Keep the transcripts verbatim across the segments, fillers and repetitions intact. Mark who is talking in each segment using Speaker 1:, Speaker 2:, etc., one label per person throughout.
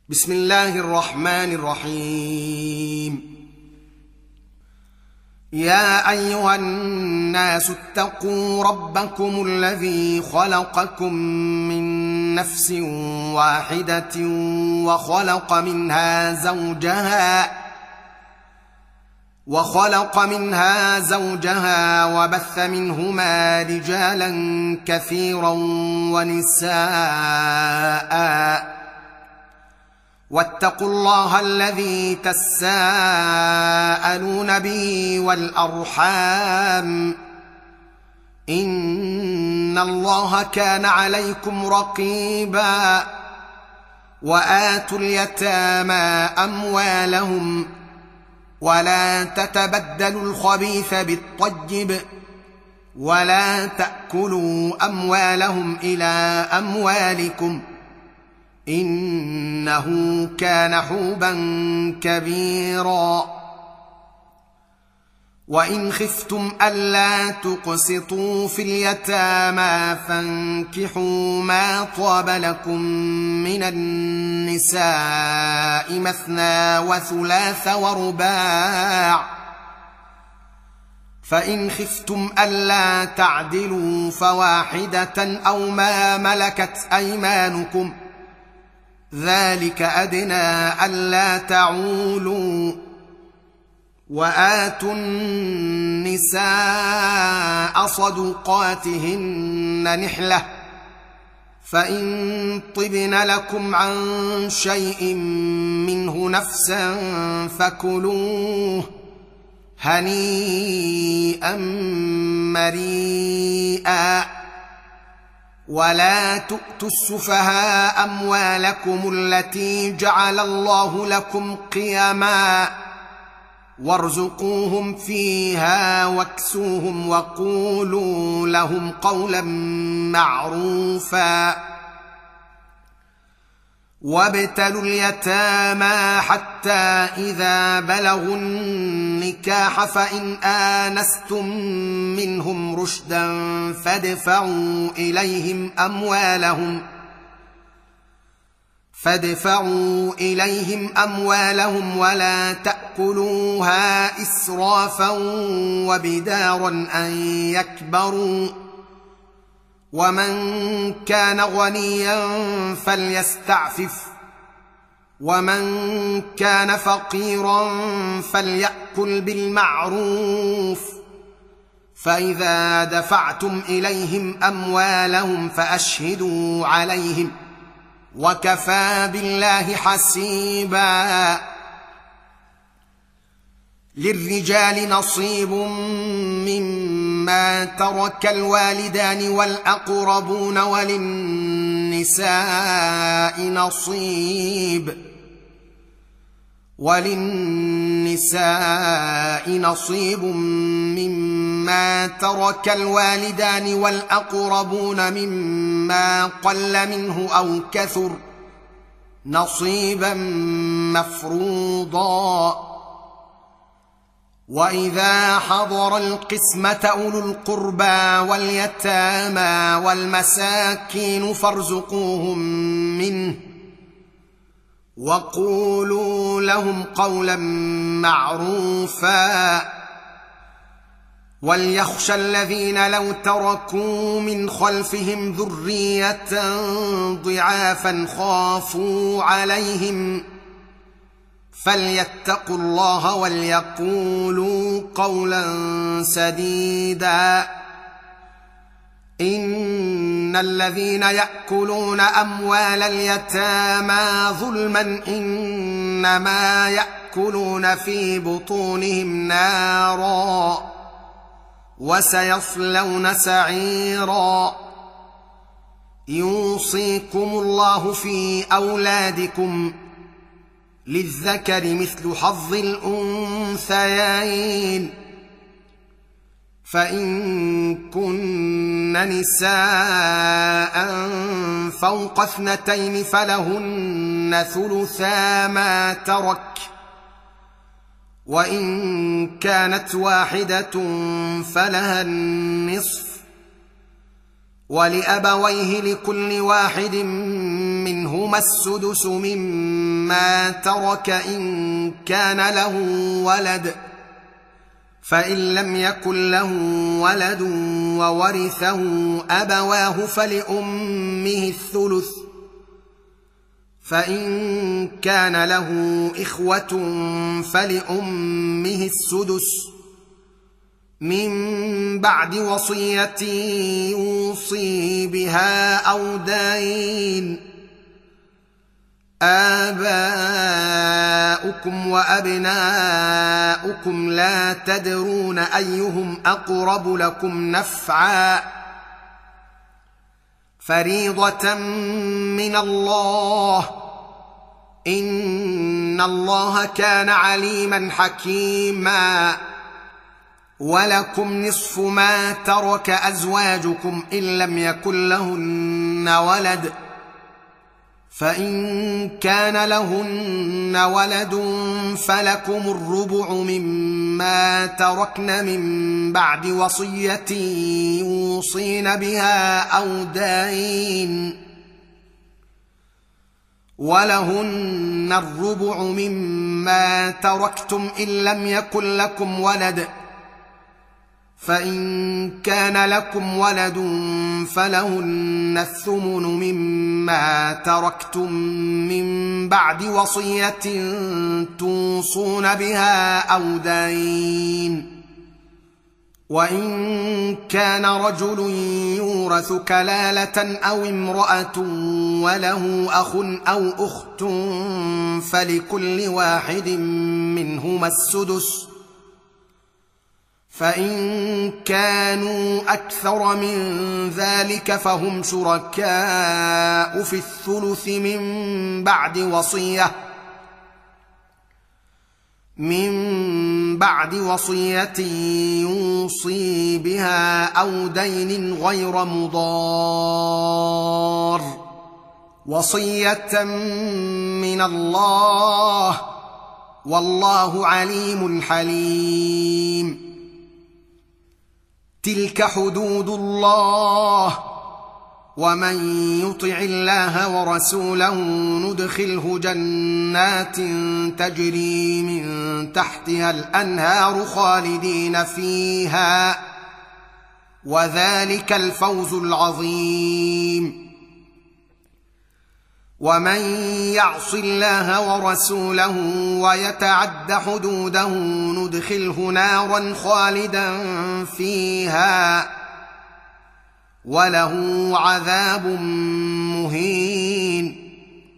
Speaker 1: بسم الله الرحمن الرحيم. يا أيها الناس اتقوا ربكم الذي خلقكم من نفس واحدة وخلق منها زوجها وخلق منها زوجها وبث منهما رجالا كثيرا ونساء واتقوا الله الذي تساءلون به والأرحام إن الله كان عليكم رقيبا. وآتوا اليتامى أموالهم ولا تتبدلوا الخبيث بالطيب ولا تأكلوا أموالهم إلى أموالكم إنه كان حوبا كبيرا. وإن خفتم ألا تقسطوا في اليتامى فانكحوا ما طاب لكم من النساء مثنى وثلاث ورباع، فإن خفتم ألا تعدلوا فواحدة أو ما ملكت أيمانكم ذلك أدنى ألا تعولوا. وآتوا النساء صدقاتهن نحلة فإن طبن لكم عن شيء منه نفسا فكلوه هنيئا مريئا. ولا تؤتوا السفهاء أموالكم التي جعل الله لكم قيما وارزقوهم فيها واكسوهم وقولوا لهم قولا معروفا. وابتلوا اليتامى حتى إذا بلغوا النكاح فإن آنستم منهم رشدا فادفعوا إليهم أموالهم فادفعوا إليهم أموالهم ولا تأكلوها إسرافا وبدارا أن يكبروا. ومن كان غنيا فليستعفف ومن كان فقيرا فليأكل بالمعروف. فإذا دفعتم إليهم أموالهم فأشهدوا عليهم وكفى بالله حسيبا. للرجال نصيب مما ترك الوالدان والأقربون وللنساء نصيب وللنساء نصيب مما ترك الوالدان والأقربون مما قل منه أو كثر نصيبا مفروضا. وإذا حضر القسمة أولو القربى واليتامى والمساكين فارزقوهم منه وقولوا لهم قولا معروفا. وليخشى الذين لو تركوا من خلفهم ذرية ضعافا خافوا عليهم فليتقوا الله وليقولوا قولا سديدا. إن الذين يأكلون أموال اليتامى ظلما إنما يأكلون في بطونهم نارا وسيصلون سعيرا. يوصيكم الله في أولادكم للذكر مثل حظ الأنثيين فإن كن نساء فوق اثنتين فلهن ثلثا ما ترك وإن كانت واحدة فلها النصف ولأبويه لكل واحد منهما السدس مما ترك إن كان له ولد، فإن لم يكن له ولد وورثه أبواه فلأمه الثلث، فإن كان له إخوة فلأمه السدس من بعد وصية يوصي بها أو دين. آباؤكم وأبناؤكم لا تدرون أيهم أقرب لكم نفعا، فريضة من الله، إن الله كان عليما حكيما. ولكم نصف ما ترك أزواجكم إن لم يكن لهن ولد، فإن كان لهن ولد فلكم الربع مما تركن من بعد وصية يوصين بها أو دين، ولهن الربع مما تركتم إن لم يكن لكم ولد، فإن كان لكم ولد فلهن الثمن مما تركتم من بعد وصية توصون بها أو دين. وإن كان رجل يورث كلالة أو امرأة وله أخ أو أخت فلكل واحد منهما السدس، فإن كانوا أكثر من ذلك فهم شركاء في الثلث من بعد وصية من بعد وصية يوصي بها أو دين غير مضار، وصية من الله، والله عليم حليم. تلك حدود الله، ومن يطع الله ورسوله ندخله جنات تجري من تحتها الأنهار خالدين فيها، وذلك الفوز العظيم. ومن يعص الله ورسوله ويتعد حدوده ندخله نارا خالدا فيها، وله عذاب مهين.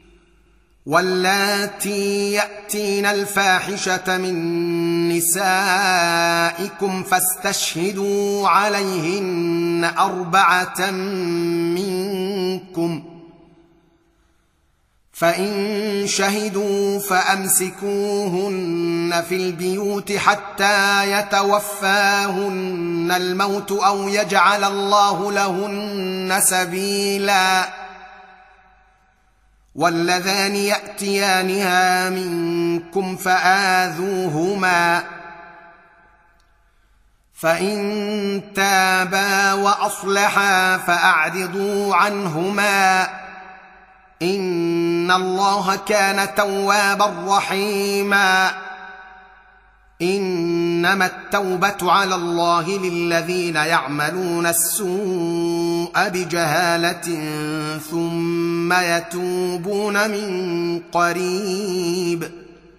Speaker 1: واللاتي يأتين الفاحشة من نسائكم فاستشهدوا عليهن أربعة منكم، فإن شهدوا فأمسكوهن في البيوت حتى يتوفاهن الموت أو يجعل الله لهن سبيلا. واللذان يأتيانها منكم فآذوهما، فإن تابا وأصلحا فأعرضوا عنهما، إن الله كان توابا رحيما. إنما التوبة على الله للذين يعملون السوء بجهالة ثم يتوبون من قريب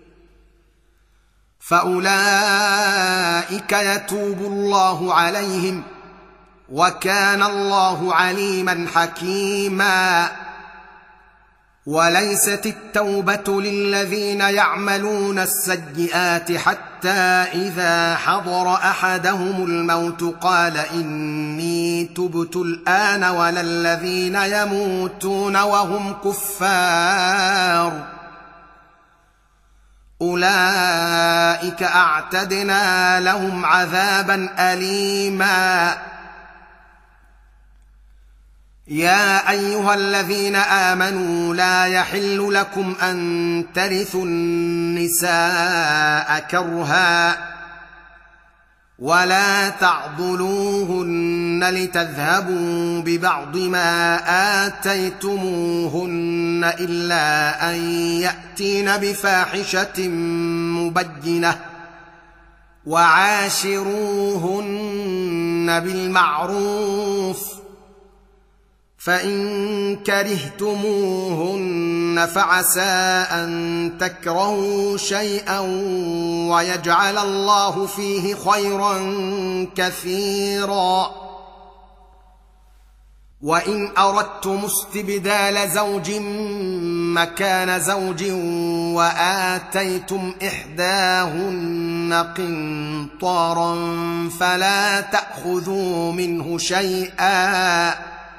Speaker 1: فأولئك يتوب الله عليهم، وكان الله عليما حكيما. وليست التوبة للذين يعملون السيئات حتى إذا حضر أحدهم الموت قال إني تبت الآن، ولا الذين يموتون وهم كفار، أولئك أعتدنا لهم عذابا أليما. يا أيها الذين آمنوا لا يحل لكم أن ترثوا النساء كرها، ولا تعضلوهن لتذهبوا ببعض ما آتيتموهن إلا أن يأتين بفاحشة مبينة وعاشروهن بالمعروف فإن كرهتموهن فعسى أن تكرهوا شيئا ويجعل الله فيه خيرا كثيرا وإن أردتم استبدال زوج مكان زوج وآتيتم إحداهن قنطارا فلا تأخذوا منه شيئا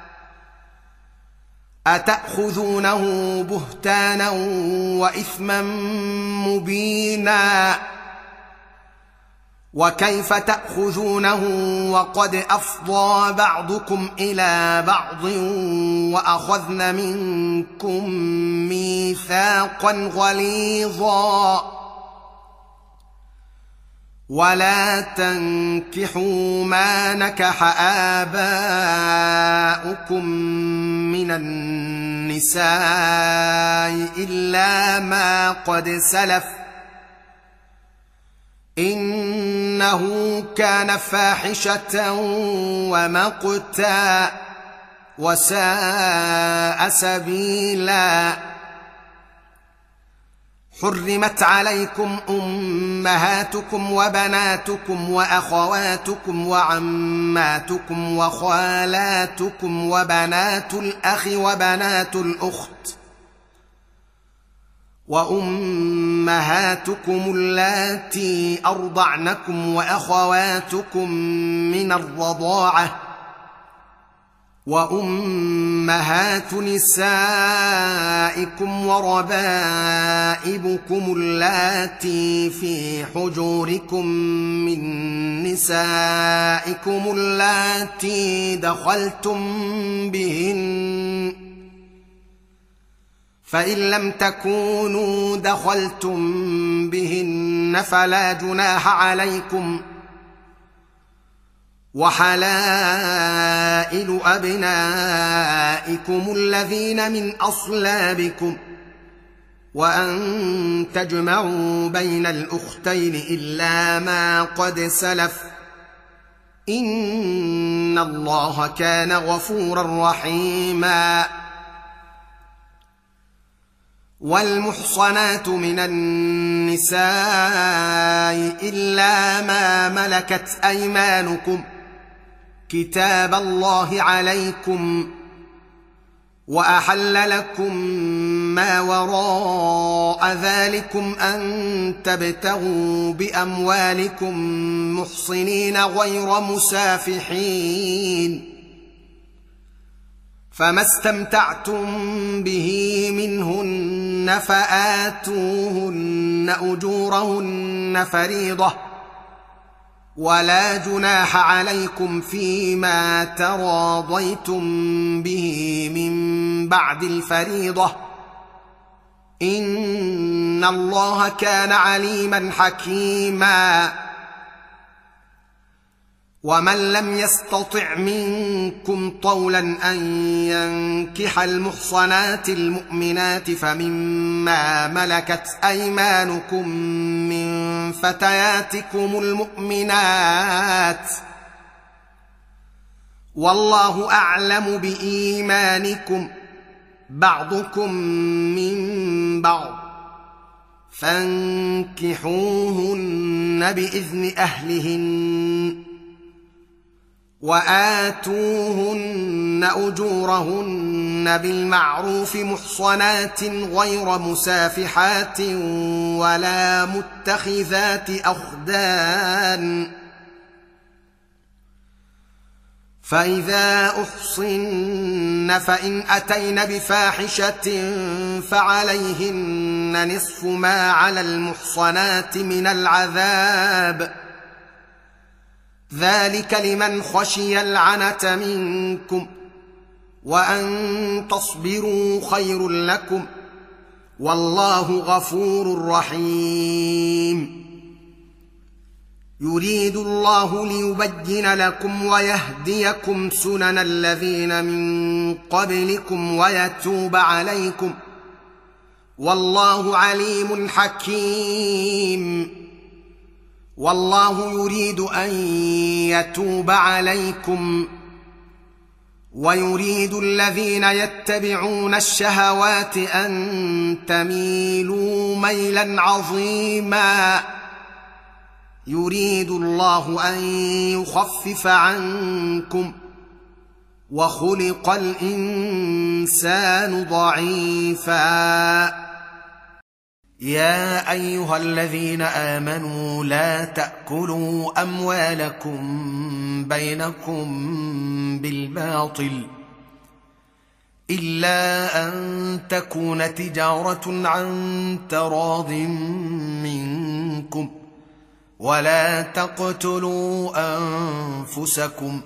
Speaker 1: أتأخذونه بهتانا وإثما مبينا وكيف تأخذونه وقد أفضى بعضكم إلى بعض وأخذن منكم ميثاقا غليظا ولا تنكحوا ما نكح آباؤكم من النساء إلا ما قد سلف إنه كان فاحشة ومقتا وساء سبيلا حرمت عليكم أمهاتكم وبناتكم وأخواتكم وعماتكم وخالاتكم وبنات الأخ وبنات الأخت وأمهاتكم اللاتي أرضعنكم وأخواتكم من الرضاعة وأمهات نسائكم وربائبكم اللاتي في حجوركم من نسائكم اللاتي دخلتم بهن فإن لم تكونوا دخلتم بهن فلا جناح عليكم وحلائل أبنائكم الذين من أصلابكم وأن تجمعوا بين الأختين إلا ما قد سلف إن الله كان غفورا رحيما والمحصنات من النساء إلا ما ملكت أيمانكم كتاب الله عليكم وأحل لكم ما وراء ذلكم أن تبتغوا بأموالكم محصنين غير مسافحين فما استمتعتم به منهن فآتوهن أجورهن فريضة ولا جناح عليكم فيما تراضيتم به من بعد الفريضة إن الله كان عليما حكيما ومن لم يستطع منكم طولا أن ينكح المحصنات المؤمنات فمما ملكت أيمانكم من فتياتكم المؤمنات والله أعلم بإيمانكم بعضكم من بعض فانكحوهن بإذن أهلهن وآتوهن أجورهن بالمعروف محصنات غير مسافحات ولا متخذات أخدان فإذا أحصن فإن أتين بفاحشة فعليهن نصف ما على المحصنات من العذاب ذلك لمن خشي العنة منكم وأن تصبروا خير لكم والله غفور رحيم يريد الله ليبين لكم ويهديكم سنن الذين من قبلكم ويتوب عليكم والله عليم حكيم. والله يريد أن يتوب عليكم ويريد الذين يتبعون الشهوات أن تميلوا ميلا عظيما. يريد الله أن يخفف عنكم وخلق الإنسان ضعيفا. يا أيها الذين آمنوا لا تأكلوا أموالكم بينكم بالباطل إلا أن تكون تجارة عن تراض منكم ولا تقتلوا أنفسكم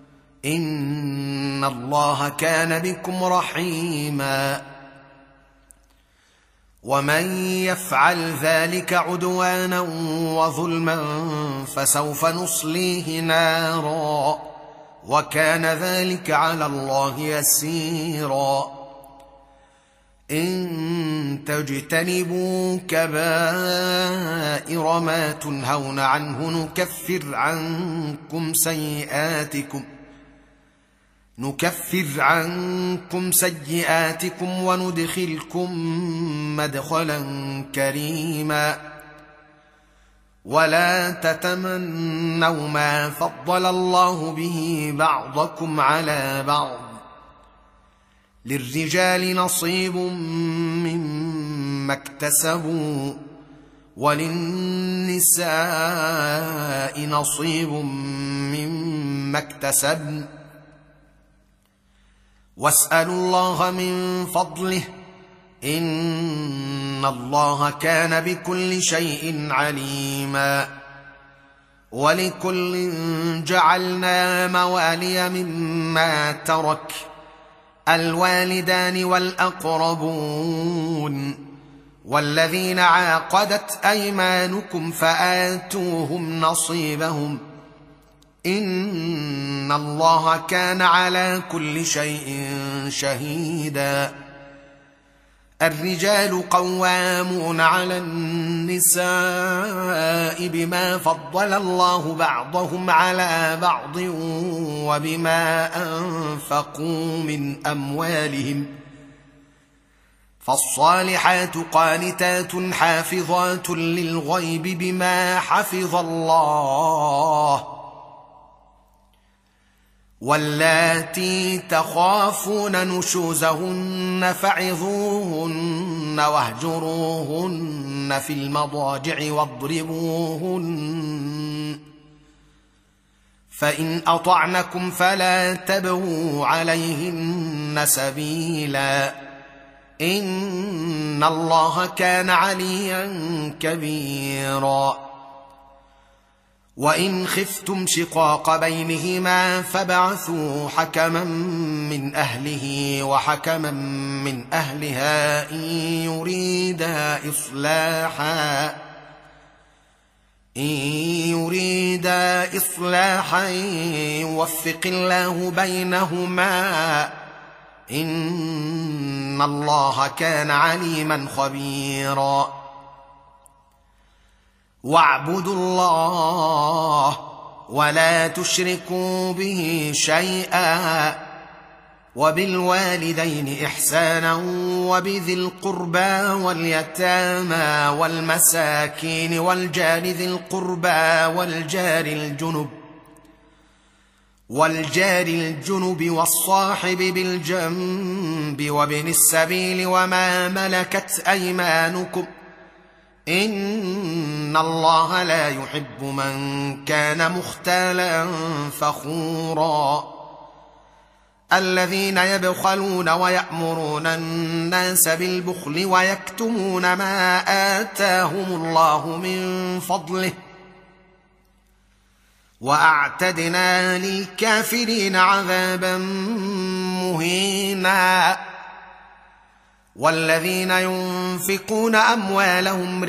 Speaker 1: إن الله كان بكم رحيما. ومن يفعل ذلك عدوانا وظلما فسوف نصليه نارا وكان ذلك على الله يسيرا. إن تجتنبوا كبائر ما تنهون عنه نكفر عنكم سيئاتكم نكفر عنكم سيئاتكم وندخلكم مدخلا كريما. ولا تتمنوا ما فضل الله به بعضكم على بعض للرجال نصيب مما اكتسبوا وللنساء نصيب مما اكتسبن واسألوا الله من فضله إن الله كان بكل شيء عليما. ولكل جعلنا موالي مما ترك الوالدان والأقربون والذين عاقدت أيمانكم فآتوهم نصيبهم إن الله كان على كل شيء شهيدا. الرجال قوامون على النساء بما فضل الله بعضهم على بعض وبما أنفقوا من أموالهم فالصالحات قانتات حافظات للغيب بما حفظ الله واللاتي تخافون نشوزهن فعظوهن واهجروهن في المضاجع واضربوهن فإن أطعنكم فلا تبغوا عليهن سبيلا إن الله كان عليا كبيرا. وإن خفتم شقاق بينهما فابعثوا حكما من أهله وحكما من أهلها إن يريدا إصلاحا إن يريدا إصلاحا يوفق الله بينهما إن الله كان عليما خبيرا. واعبدوا الله ولا تشركوا به شيئا وبالوالدين إحسانا وبذي القربى واليتامى والمساكين والجار ذي القربى والجار الجنب والجار الجنب والصاحب بالجنب وابن السبيل وما ملكت أيمانكم إن الله لا يحب من كان مختالا فخورا. الذين يبخلون ويأمرون الناس بالبخل ويكتمون ما آتاهم الله من فضله وأعتدنا للكافرين عذابا مهينا. والذين ينفقون أموالهم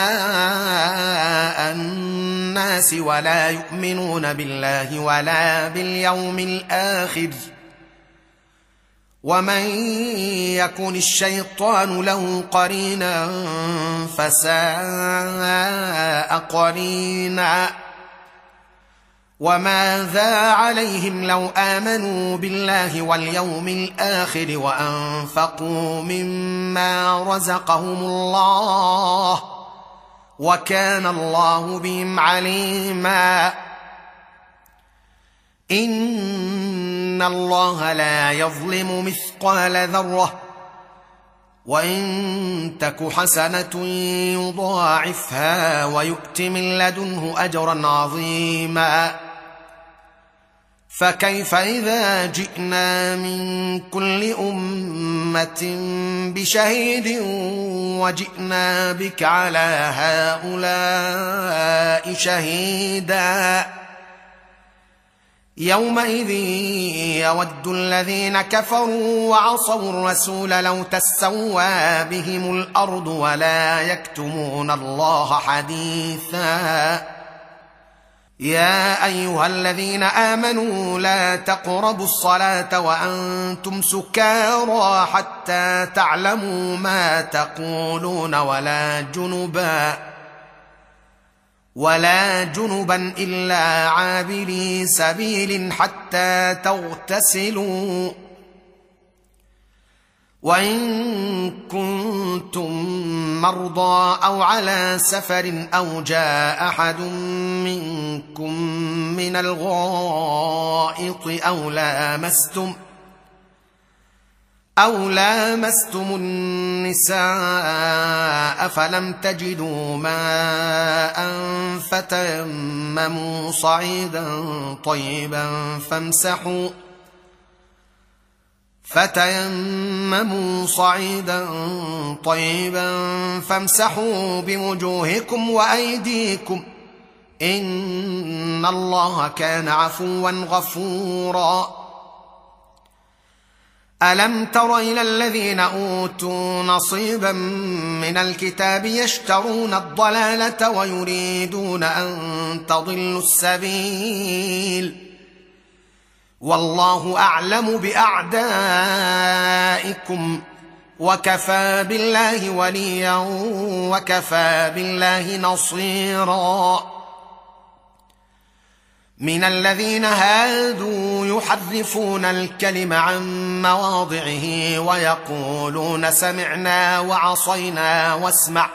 Speaker 1: رئاء الناس ولا يؤمنون بالله ولا باليوم الآخر ومن يكن الشيطان له قرينا فساء قرينا وماذا عليهم لو آمنوا بالله واليوم الآخر وأنفقوا مما رزقهم الله وكان الله بهم عليما إن الله لا يظلم مثقال ذرة وإن تك حسنة يضاعفها ويؤت من لدنه أجرا عظيما فكيف إذا جئنا من كل أمة بشهيد وجئنا بك على هؤلاء شهيدا يومئذ يود الذين كفروا وعصوا الرسول لو تسوى بهم الأرض ولا يكتمون الله حديثا يا أيها الذين آمنوا لا تقربوا الصلاة وأنتم سكارى حتى تعلموا ما تقولون ولا جنبا ولا جنبا إلا عابري سبيل حتى تغتسلوا وإن كنتم مرضى أو على سفر أو جاء أحد منكم من الغائط أو لامستم أو لامستم النساء فلم تجدوا ماء فتيمموا صعيدا طيبا فامسحوا فتيمموا صعيدا طيبا فامسحوا بوجوهكم وأيديكم إن الله كان عفوا غفورا ألم تر إلى الذين أوتوا نصيبا من الكتاب يشترون الضلالة ويريدون أن تضلوا السبيل والله أعلم بأعدائكم وكفى بالله وليا وكفى بالله نصيرا من الذين هادوا يحرفون الكلم عن مواضعه ويقولون سمعنا وعصينا واسمع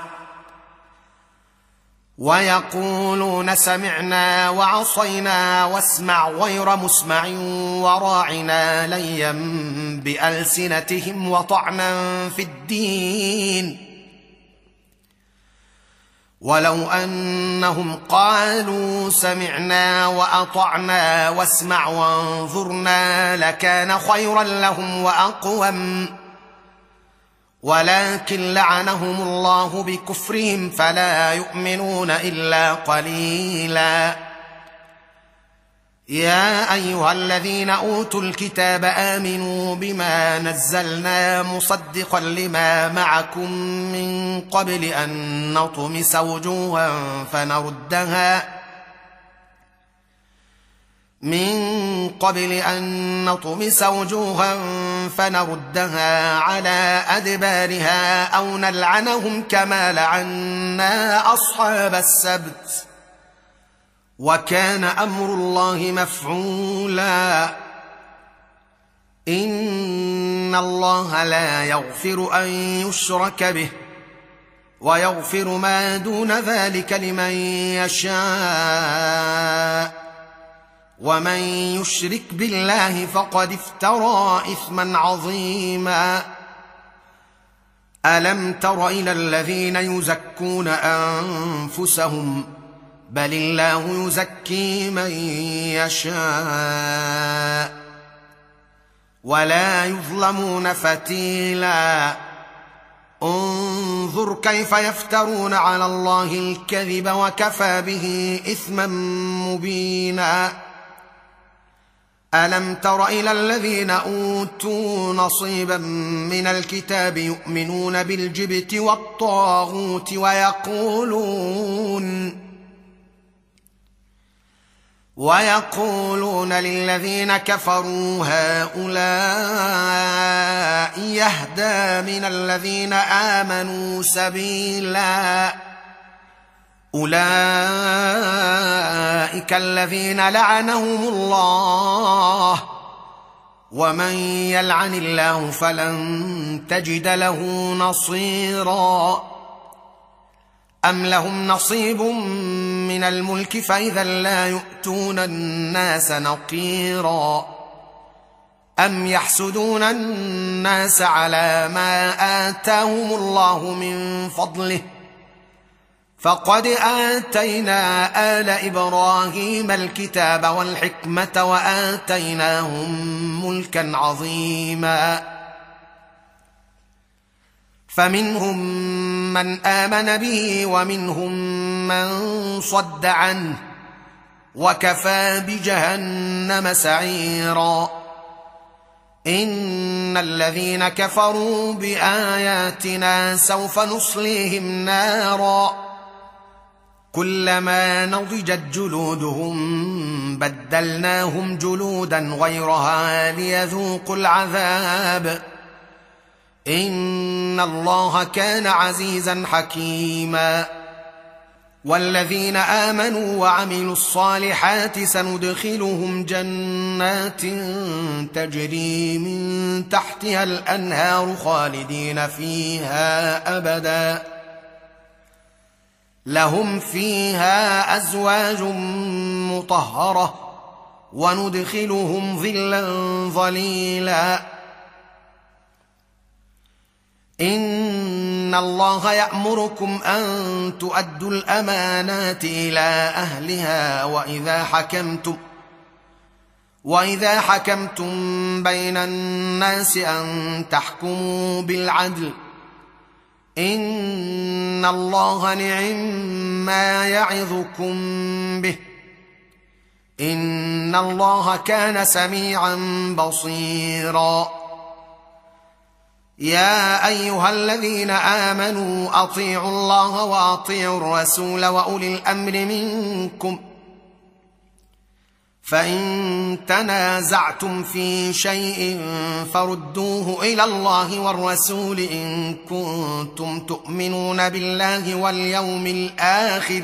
Speaker 1: ويقولون سمعنا وعصينا واسمع غير مسمع وراعنا ليا بألسنتهم وطعنا في الدين ولو أنهم قالوا سمعنا وأطعنا واسمع وانظرنا لكان خيرا لهم وأقوم ولكن لعنهم الله بكفرهم فلا يؤمنون إلا قليلا يا أيها الذين أوتوا الكتاب آمنوا بما نزلنا مصدقا لما معكم من قبل أن نطمس وجوها فنردها من قبل أن نطمس وجوها فنردها على أدبارها أو نلعنهم كما لعنا أصحاب السبت وكان أمر الله مفعولا إن الله لا يغفر أن يشرك به ويغفر ما دون ذلك لمن يشاء ومن يشرك بالله فقد افترى إثما عظيما ألم تر إلى الذين يزكون أنفسهم بل الله يزكي من يشاء ولا يظلمون فتيلا انظر كيف يفترون على الله الكذب وكفى به إثما مبينا ألم تر إلى الذين أوتوا نصيبا من الكتاب يؤمنون بالجبت والطاغوت ويقولون ويقولون للذين كفروا هؤلاء يهدى من الذين آمنوا سبيلا أولئك الذين لعنهم الله ومن يلعن الله فلن تجد له نصيرا أم لهم نصيب من الملك فإذا لا يؤتون الناس نقيرا أم يحسدون الناس على ما آتاهم الله من فضله فقد آتينا آل إبراهيم الكتاب والحكمة وآتيناهم ملكا عظيما فمنهم من آمن به ومنهم من صد عنه وكفى بجهنم سعيرا إن الذين كفروا بآياتنا سوف نصليهم نارا كلما نضجت جلودهم بدلناهم جلودا غيرها ليذوقوا العذاب إن الله كان عزيزا حكيما والذين آمنوا وعملوا الصالحات سندخلهم جنات تجري من تحتها الأنهار خالدين فيها أبدا لهم فيها أزواج مطهرة وندخلهم ظلا ظليلا إن الله يأمركم أن تؤدوا الأمانات إلى أهلها وإذا حكمتم وإذا حكمتم بين الناس أن تحكموا بالعدل إن الله نعم ما يعظكم به إن الله كان سميعا بصيرا يا أيها الذين آمنوا أطيعوا الله وأطيعوا الرسول وأولي الأمر منكم فإن تنازعتم في شيء فردوه إلى الله والرسول إن كنتم تؤمنون بالله واليوم الآخر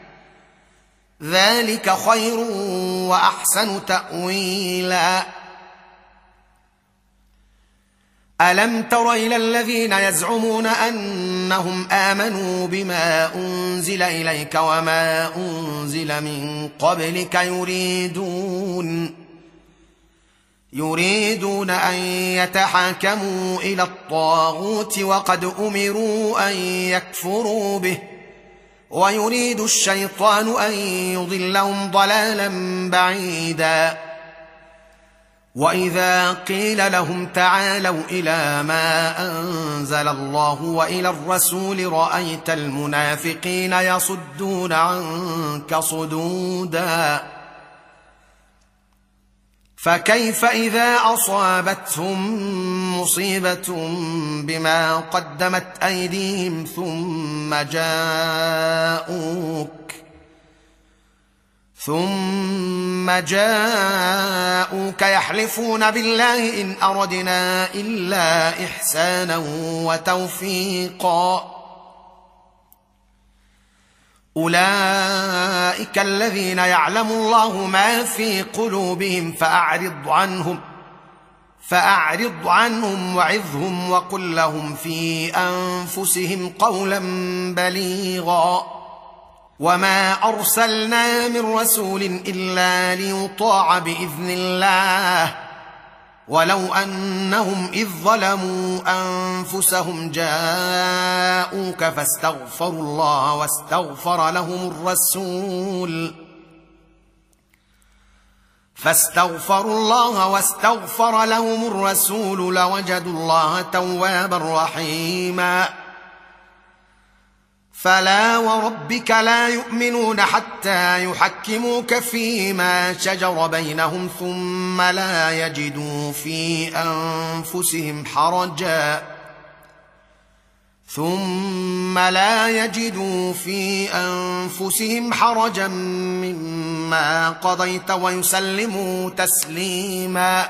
Speaker 1: ذلك خير وأحسن تأويلا ألم تر إلى الذين يزعمون أنهم آمنوا بما أنزل إليك وما أنزل من قبلك يريدون يريدون أن يتحاكموا إلى الطاغوت وقد أمروا أن يكفروا به ويريد الشيطان أن يضلهم ضلالا بعيدا وإذا قيل لهم تعالوا إلى ما أنزل الله وإلى الرسول رأيت المنافقين يصدون عنك صدودا فكيف إذا أصابتهم مصيبة بما قدمت أيديهم ثم جاءوك ثم جاءوك يحلفون بالله إن أردنا إلا إحسانا وتوفيقا أولئك الذين يعلم الله ما في قلوبهم فأعرض عنهم فأعرض عنهم وعظهم وقل لهم في أنفسهم قولا بليغا وما أرسلنا من رسول إلا ليطاع بإذن الله ولو أنهم إذ ظلموا أنفسهم جاءوك فاستغفروا الله واستغفر لهم الرسول فاستغفروا الله واستغفر لهم الرسول لوجدوا الله توابا رحيما فلا وربك لا يؤمنون حتى يحكموك فيما شجر بينهم ثم لا يجدوا في أنفسهم حرجا ثم لا يجدوا في أنفسهم حرجا مما قضيت ويسلموا تسليما.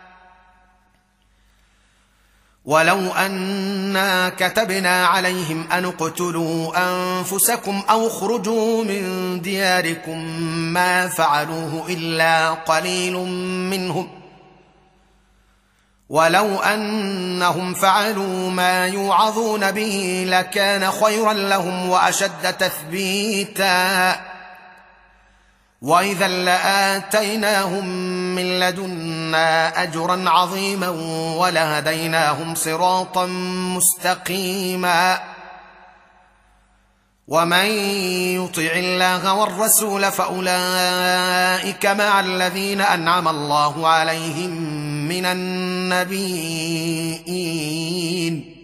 Speaker 1: ولو أنا كتبنا عليهم أن اقتلوا أنفسكم أو اخرجوا من دياركم ما فعلوه إلا قليل منهم ولو أنهم فعلوا ما يوعظون به لكان خيرا لهم وأشد تثبيتا وإذا لآتيناهم من لدنا أجرا عظيما ولهديناهم صراطا مستقيما. ومن يطع الله والرسول فأولئك مع الذين أنعم الله عليهم من النبيين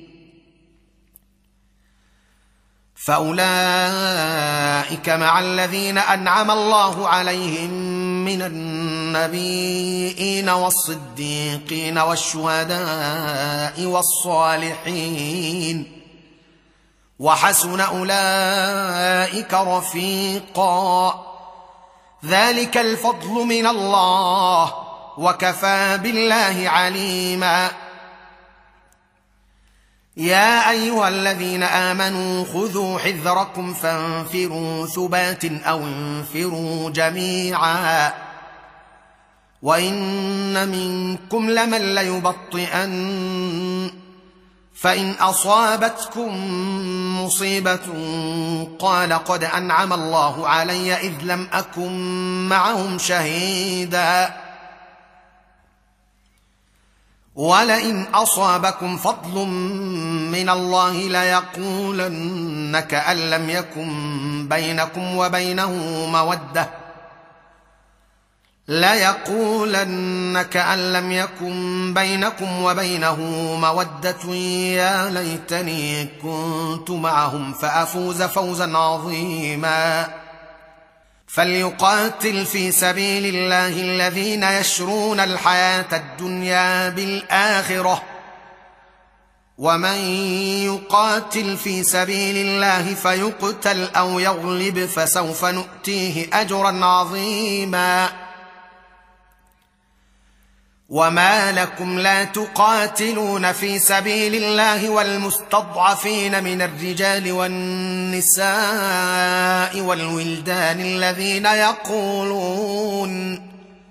Speaker 1: فأولئك مع الذين أنعم الله عليهم من النبيين والصديقين والشهداء والصالحين وحسن أولئك رفيقا ذلك الفضل من الله وكفى بالله عليما. يا أيها الذين آمنوا خذوا حذركم فانفروا ثبات أو انفروا جميعا وإن منكم لمن ليبطئن فإن أصابتكم مصيبة قال قد أنعم الله علي إذ لم أكن معهم شهيدا ولئن أصابكم فضل من الله ليقولن كأن لم يكن بينكم وبينه مودة ليقولن كأن لم يكن بينكم وبينه مودة يا ليتني كنت معهم فأفوز فوزا عظيما. فليقاتل في سبيل الله الذين يشرون الحياة الدنيا بالآخرة ومن يقاتل في سبيل الله فيقتل أو يغلب فسوف نؤتيه أجرا عظيما. وما لكم لا تقاتلون في سبيل الله والمستضعفين من الرجال والنساء والولدان الذين يقولون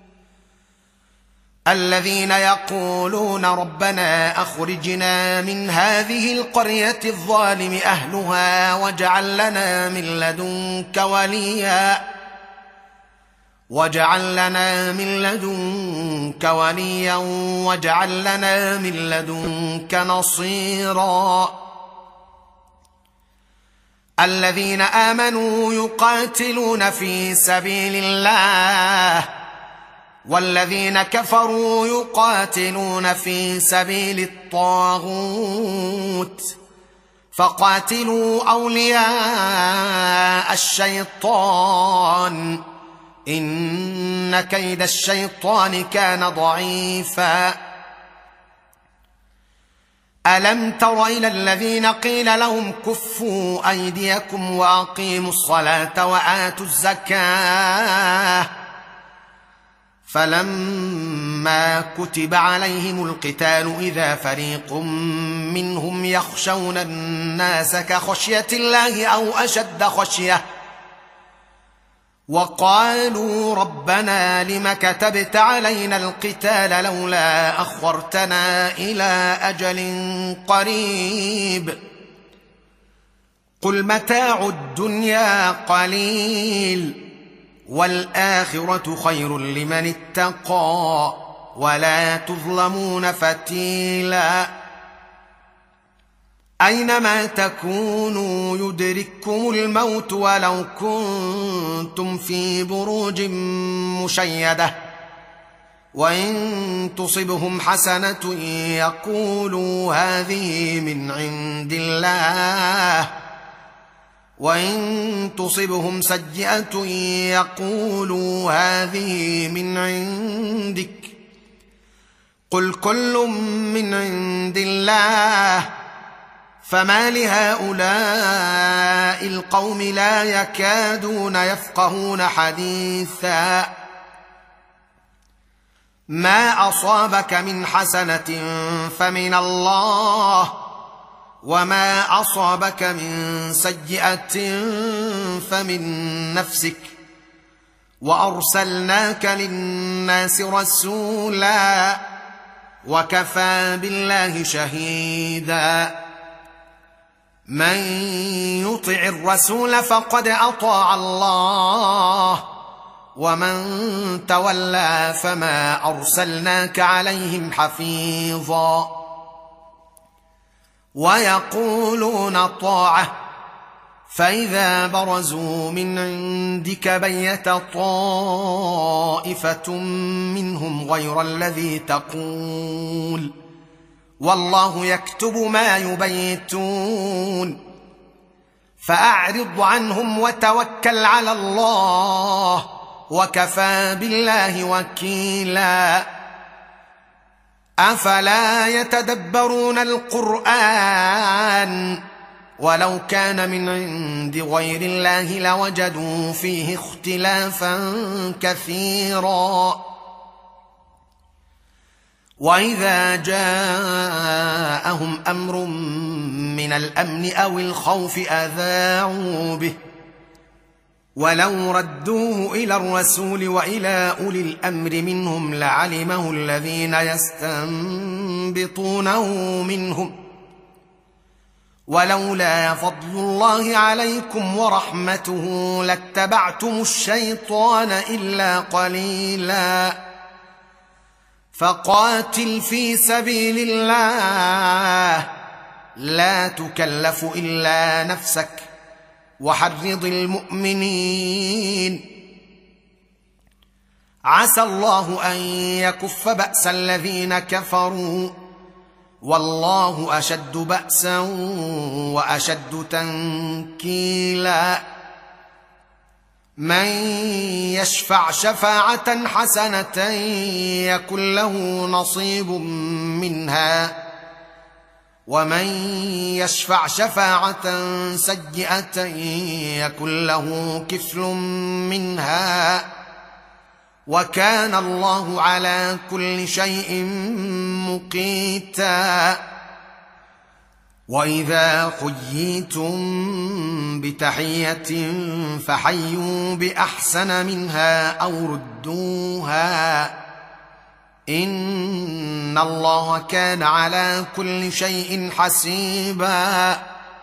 Speaker 1: الذين يقولون ربنا أخرجنا من هذه القرية الظالم أهلها واجعل لنا من لدنك وليا واجعل لنا من لدنك وليا واجعل لنا من لدنك نصيرا. الذين آمنوا يقاتلون في سبيل الله والذين كفروا يقاتلون في سبيل الطاغوت فقاتلوا أولياء الشيطان إن كيد الشيطان كان ضعيفا. ألم تر إلى الذين قيل لهم كفوا أيديكم وأقيموا الصلاة وآتوا الزكاة فلما كتب عليهم القتال إذا فريق منهم يخشون الناس كخشية الله أو أشد خشية وقالوا ربنا لم كتبت علينا القتال لولا أخرتنا إلى أجل قريب قل متاع الدنيا قليل والآخرة خير لمن اتقى ولا تظلمون فتيلا. أينما تكونوا يدرككم الموت ولو كنتم في بروج مشيدة وإن تصبهم حسنة يقولوا هذه من عند الله وإن تصبهم سيئة يقولوا هذه من عندك قل كل من عند الله فما لهؤلاء القوم لا يكادون يفقهون حديثا ما أصابك من حسنة فمن الله وما أصابك من سيئة فمن نفسك وأرسلناك للناس رسولا وكفى بالله شهيدا من يطع الرسول فقد أطاع الله ومن تولى فما أرسلناك عليهم حفيظا ويقولون طاعة فإذا برزوا من عندك بيت طائفة منهم غير الذي تقول والله يكتب ما يبيتون فأعرض عنهم وتوكل على الله وكفى بالله وكيلا أفلا يتدبرون القرآن ولو كان من عند غير الله لوجدوا فيه اختلافا كثيرا وإذا جاءهم أمر من الأمن أو الخوف أذاعوا به ولو ردوه إلى الرسول وإلى أولي الأمر منهم لعلمه الذين يستنبطونه منهم ولولا فضل الله عليكم ورحمته لاتبعتم الشيطان إلا قليلا فقاتل في سبيل الله لا تكلف إلا نفسك وحرض المؤمنين عسى الله أن يكف بأس الذين كفروا والله أشد بأسا وأشد تنكيلا من يشفع شفاعة حسنة يكن له نصيب منها ومن يشفع شفاعة سيئة يكن له كفل منها وكان الله على كل شيء مقيتا وإذا حييتم بتحية فحيوا بأحسن منها أو ردوها إن الله كان على كل شيء حسيبا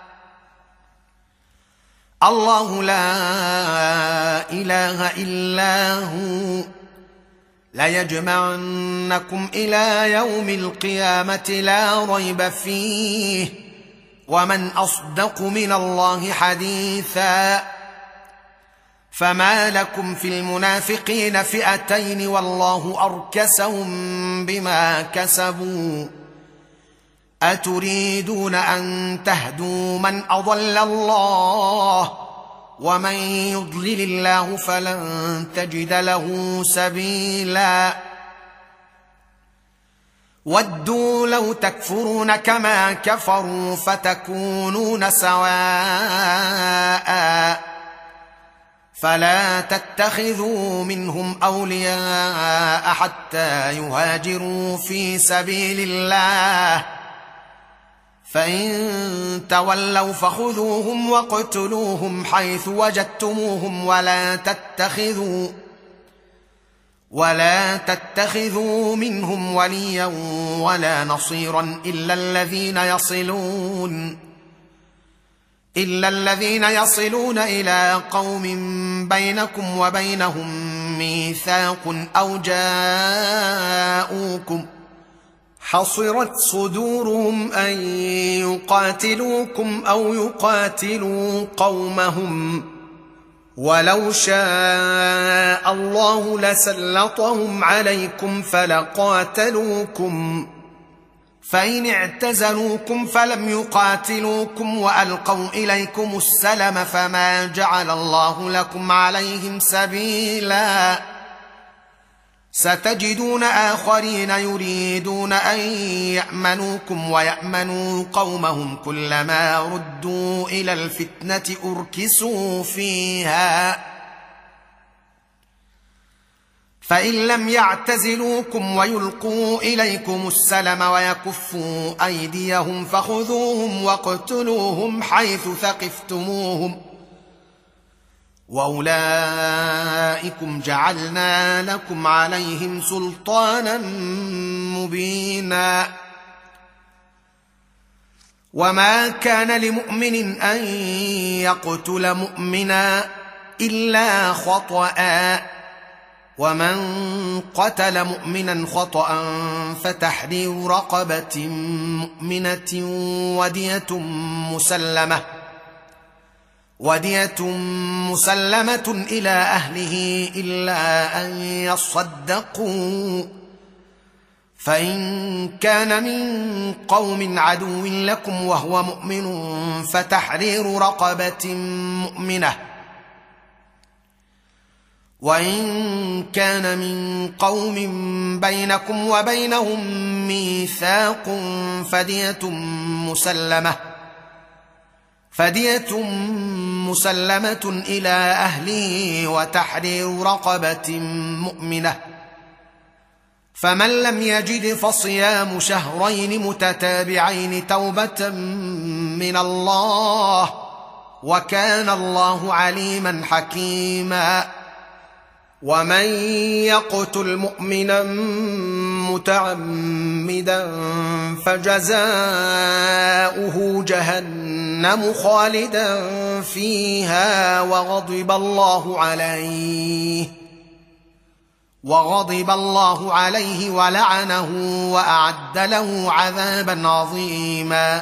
Speaker 1: الله لا إله إلا هو ليجمعنكم إلى يوم القيامة لا ريب فيه ومن أصدق من الله حديثا فما لكم في المنافقين فئتين والله أركسهم بما كسبوا أتريدون أن تهدوا من أضل الله ومن يضلل الله فلن تجد له سبيلا ودوا لو تكفرون كما كفروا فتكونون سواء فلا تتخذوا منهم أولياء حتى يهاجروا في سبيل الله فإن تولوا فخذوهم واقتلوهم حيث وجدتموهم ولا تتخذوا ولا تتخذوا منهم وليا ولا نصيرا إلا الذين يصلون إلا الذين يصلون إلى قوم بينكم وبينهم ميثاق أو جاءوكم حصرت صدورهم أن يقاتلوكم أو يقاتلوا قومهم ولو شاء الله لسلطهم عليكم فلقاتلوكم فإن اعتزلوكم فلم يقاتلوكم وألقوا إليكم السلم فما جعل الله لكم عليهم سبيلا ستجدون آخرين يريدون أن يأمنوكم ويأمنوا قومهم كلما ردوا إلى الفتنة أركسوا فيها فإن لم يعتزلوكم ويلقوا إليكم السلم ويكفوا أيديهم فخذوهم واقتلوهم حيث ثقفتموهم وأولئكم جعلنا لكم عليهم سلطانا مبينا وما كان لمؤمن أن يقتل مؤمنا إلا خطأ ومن قتل مؤمنا خطأ فتحرير رقبة مؤمنة ودية مسلمة ودية مسلمة إلى أهله إلا أن يصدقوا فإن كان من قوم عدو لكم وهو مؤمن فتحرير رقبة مؤمنة وإن كان من قوم بينكم وبينهم ميثاق فدية مسلمة فدية مسلمة إلى أهله وتحرير رقبة مؤمنة فمن لم يجد فصيام شهرين متتابعين توبة من الله وكان الله عليما حكيما ومن يقتل مؤمنا متعمدا فجزاؤه جهنم خالدا فيها وغضب الله عليه وغضب الله عليه ولعنه وأعد له عذابا عظيما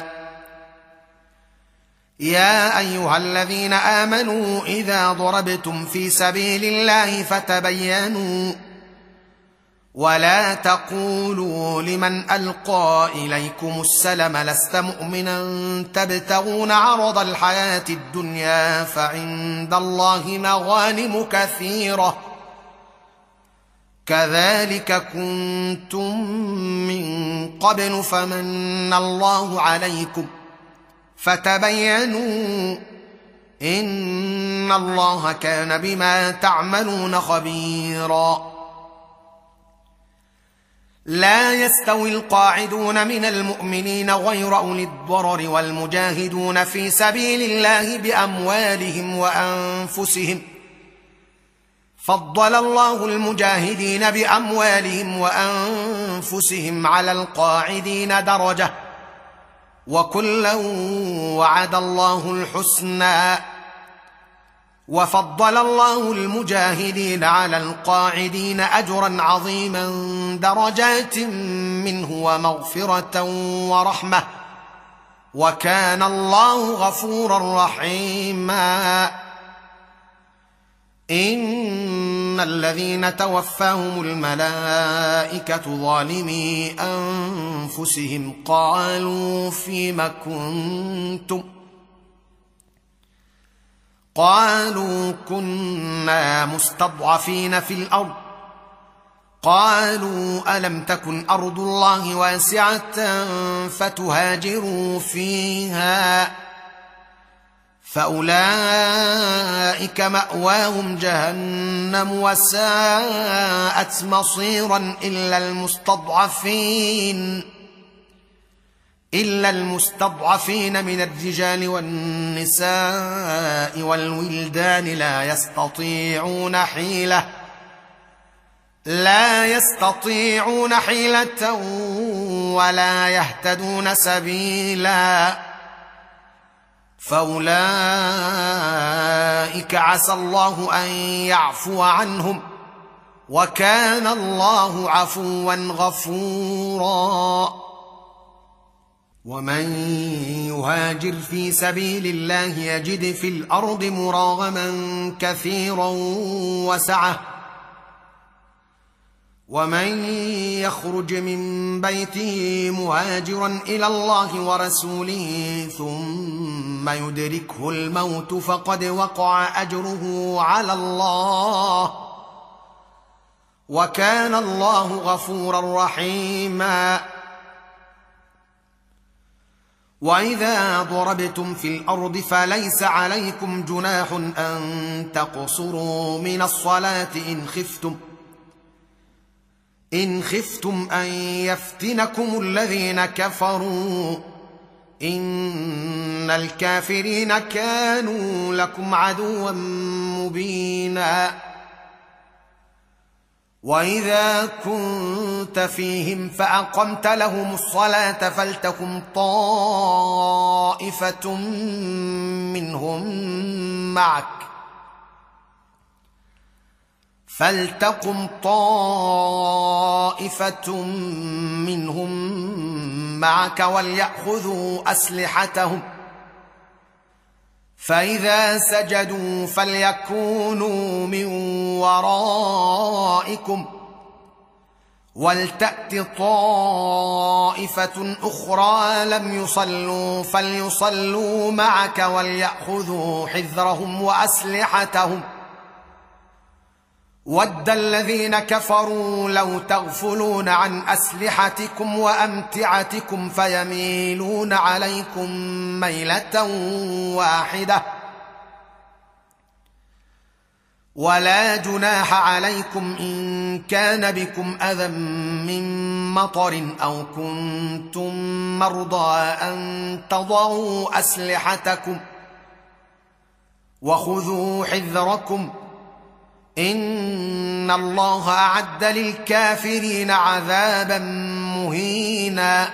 Speaker 1: يا أيها الذين آمنوا إذا ضربتم في سبيل الله فتبينوا ولا تقولوا لمن ألقى إليكم السلم لست مؤمنا تبتغون عرض الحياة الدنيا فعند الله مغانم كثيرة كذلك كنتم من قبل فمن الله عليكم فتبينوا إن الله كان بما تعملون خبيرا لا يستوي القاعدون من المؤمنين غير أولي الضرر والمجاهدون في سبيل الله بأموالهم وأنفسهم فضل الله المجاهدين بأموالهم وأنفسهم على القاعدين درجة وكلا وعد الله الحسنى وفضل الله المجاهدين على القاعدين أجرا عظيما درجات منه ومغفرة ورحمة وكان الله غفورا رحيما إن الذين توفاهم الملائكة ظالمي أنفسهم قالوا فيم كنتم قالوا كنا مستضعفين في الأرض قالوا ألم تكن أرض الله واسعة فتهاجروا فيها فأولئك مأواهم جهنم وساءت مصيرا إلا المستضعفين إلا المستضعفين من الرجال والنساء والولدان لا يستطيعون حيلة لا يستطيعون حيلة ولا يهتدون سبيلا فأولئك عسى الله أن يعفو عنهم وكان الله عفوا غفورا ومن يهاجر في سبيل الله يجد في الأرض مراغما كثيرا وسعة ومن يخرج من بيته مهاجرا الى الله ورسوله ثم يدركه الموت فقد وقع اجره على الله وكان الله غفورا رحيما. واذا ضربتم في الارض فليس عليكم جناح ان تقصروا من الصلاه ان خفتم إن خفتم أن يفتنكم الذين كفروا إن الكافرين كانوا لكم عدوا مبينا. وإذا كنت فيهم فأقمت لهم الصلاة فلتقم طائفة منهم معك فلتقم طائفة منهم معك وليأخذوا أسلحتهم فإذا سجدوا فليكونوا من ورائكم ولتأت طائفة أخرى لم يصلوا فليصلوا معك وليأخذوا حذرهم وأسلحتهم ود الذين كفروا لو تغفلون عن أسلحتكم وأمتعتكم فيميلون عليكم ميلة واحدة ولا جناح عليكم إن كان بكم أذى من مطر أو كنتم مرضى أن تضعوا أسلحتكم وخذوا حذركم إن الله أعد للكافرين عذابا مهينا.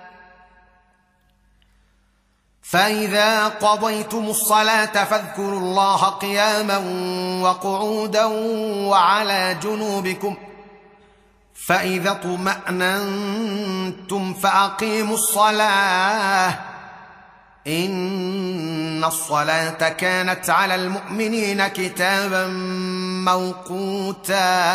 Speaker 1: فإذا قضيتم الصلاة فاذكروا الله قياما وقعودا وعلى جنوبكم فإذا اطمأننتم فأقيموا الصلاة إن الصلاة كانت على المؤمنين كتابا موقوتا.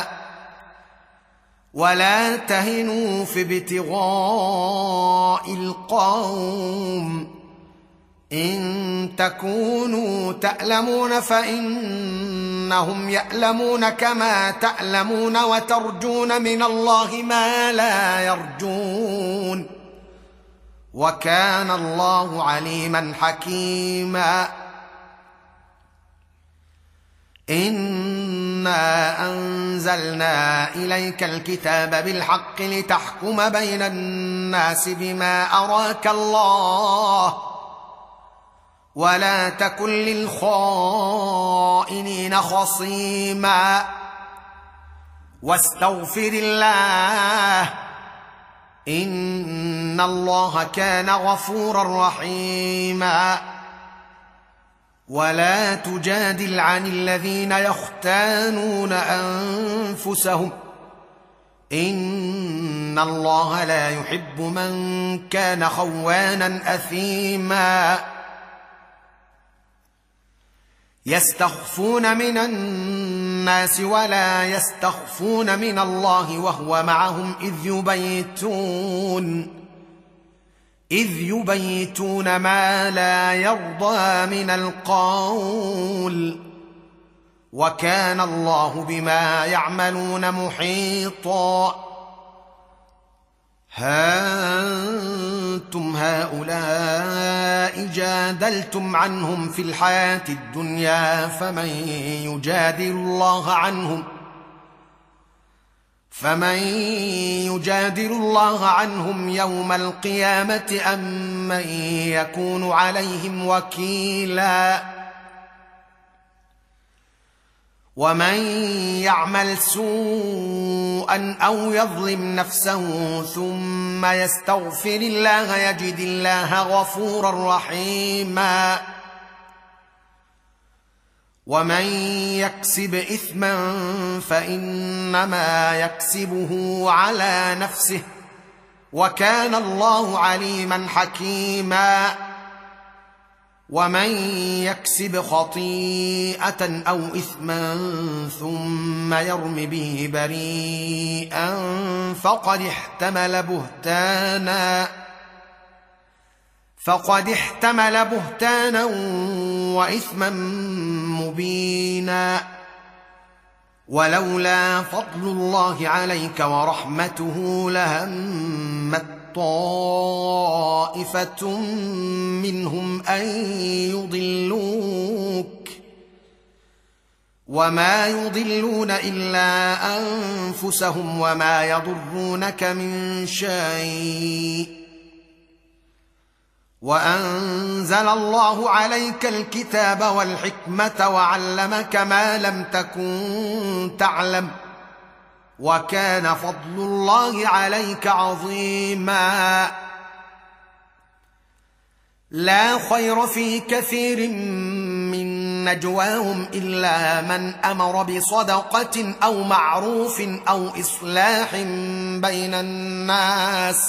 Speaker 1: ولا تهنوا في ابتغاء القوم إن تكونوا تألمون فإنهم يألمون كما تألمون وترجون من الله ما لا يرجون وكان الله عليما حكيما. إنا أنزلنا إليك الكتاب بالحق لتحكم بين الناس بما أراك الله ولا تكن للخائنين خصيما واستغفر الله إن الله كان غفورا رحيما. ولا تجادل عن الذين يختانون أنفسهم إن الله لا يحب من كان خوانا أثيما. يستخفون من الناس ولا يستخفون من الله وهو معهم إذ يبيتون إذ يبيتون ما لا يرضى من القول وكان الله بما يعملون محيطا. ها أنتم هؤلاء جادلتم عنهم في الحياة الدنيا فمن يجادل الله عنهم فمن يجادل الله عنهم يوم القيامة أم من يكون عليهم وكيلا. ومن يعمل سوءا أو يظلم نفسه ثم يستغفر الله يجد الله غفورا رحيما. ومن يكسب إثما فإنما يكسبه على نفسه وكان الله عليما حكيما. ومن يكسب خطيئة أو إثما ثم يرم به بريئا فقد احتمل بهتانا فقد احتمل بهتانا وإثما مبينا ولولا فضل الله عليك ورحمته لهمت طائفة منهم أن يضلوك وما يضلون إلا أنفسهم وما يضرونك من شيء وأنزل الله عليك الكتاب والحكمة وعلمك ما لم تكن تعلم وكان فضل الله عليك عظيما لا خير في كثير من نجواهم إلا من أمر بصدقة أو معروف أو إصلاح بين الناس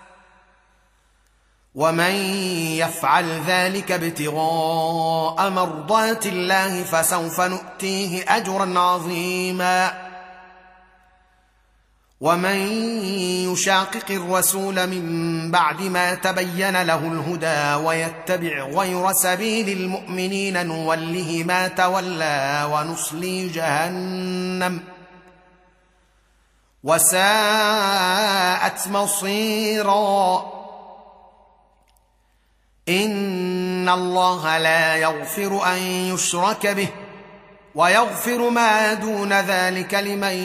Speaker 1: ومن يفعل ذلك ابتغاء مرضات الله فسوف نؤتيه أجرا عظيما ومن يشاقق الرسول من بعد ما تبين له الهدى ويتبع غير سبيل المؤمنين نوله ما تولى ونصلي جهنم وساءت مصيرا إن الله لا يغفر أن يشرك به ويغفر ما دون ذلك لمن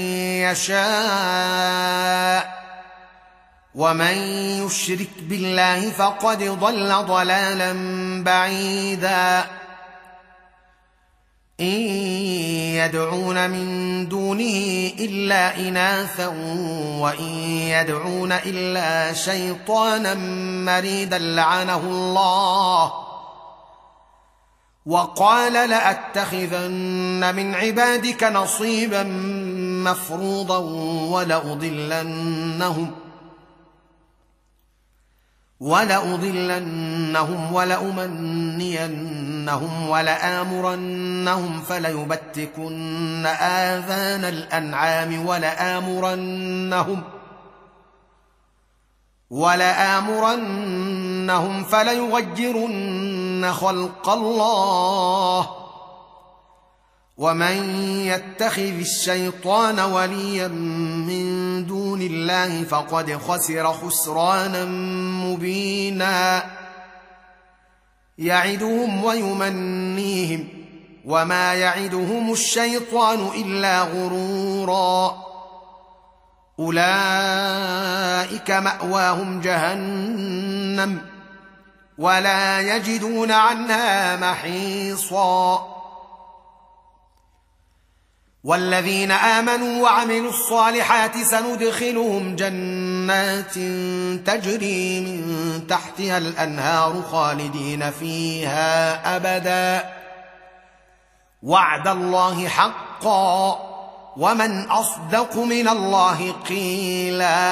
Speaker 1: يشاء ومن يشرك بالله فقد ضل ضلالا بعيدا إن يدعون من دونه إلا إناثا وإن يدعون إلا شيطانا مريدا لعنه الله وقال لأتخذن من عبادك نصيبا مفروضا ولأضلنهم ولأضلنهم ولأمنينهم ولآمرنهم فليبتكن آذان الأنعام ولآمرنهم ولآمرنهم فليغيرن خلق الله ومن يتخذ الشيطان وليا من دون الله فقد خسر خسرانا مبينا يعدهم ويمنيهم وما يعدهم الشيطان إلا غرورا أولئك مأواهم جهنم ولا يجدون عنها محيصا والذين آمنوا وعملوا الصالحات سندخلهم جنات تجري من تحتها الأنهار خالدين فيها أبدا وعد الله حقا ومن أصدق من الله قيلا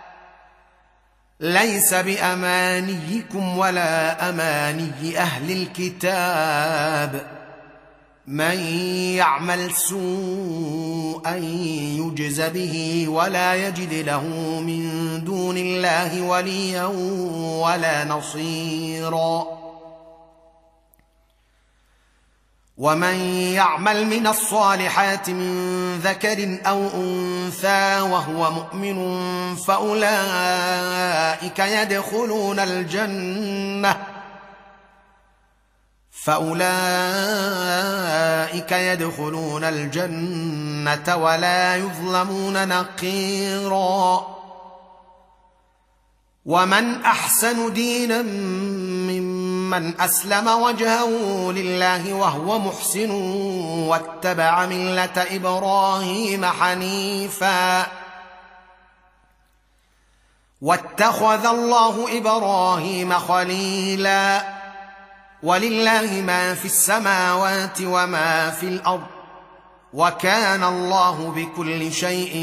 Speaker 1: ليس بأمانيكم ولا أماني أهل الكتاب من يعمل سوءا يجز به ولا يجد له من دون الله وليا ولا نصيرا ومن يعمل من الصالحات من ذكر أو أنثى وهو مؤمن فأولئك يدخلون الجنة فأولئك يدخلون الجنة ولا يظلمون نقيرا ومن أحسن دينا ممن أسلم وجهه لله وهو محسن واتبع ملة إبراهيم حنيفا واتخذ الله إبراهيم خليلا ولله ما في السماوات وما في الأرض وكان الله بكل شيء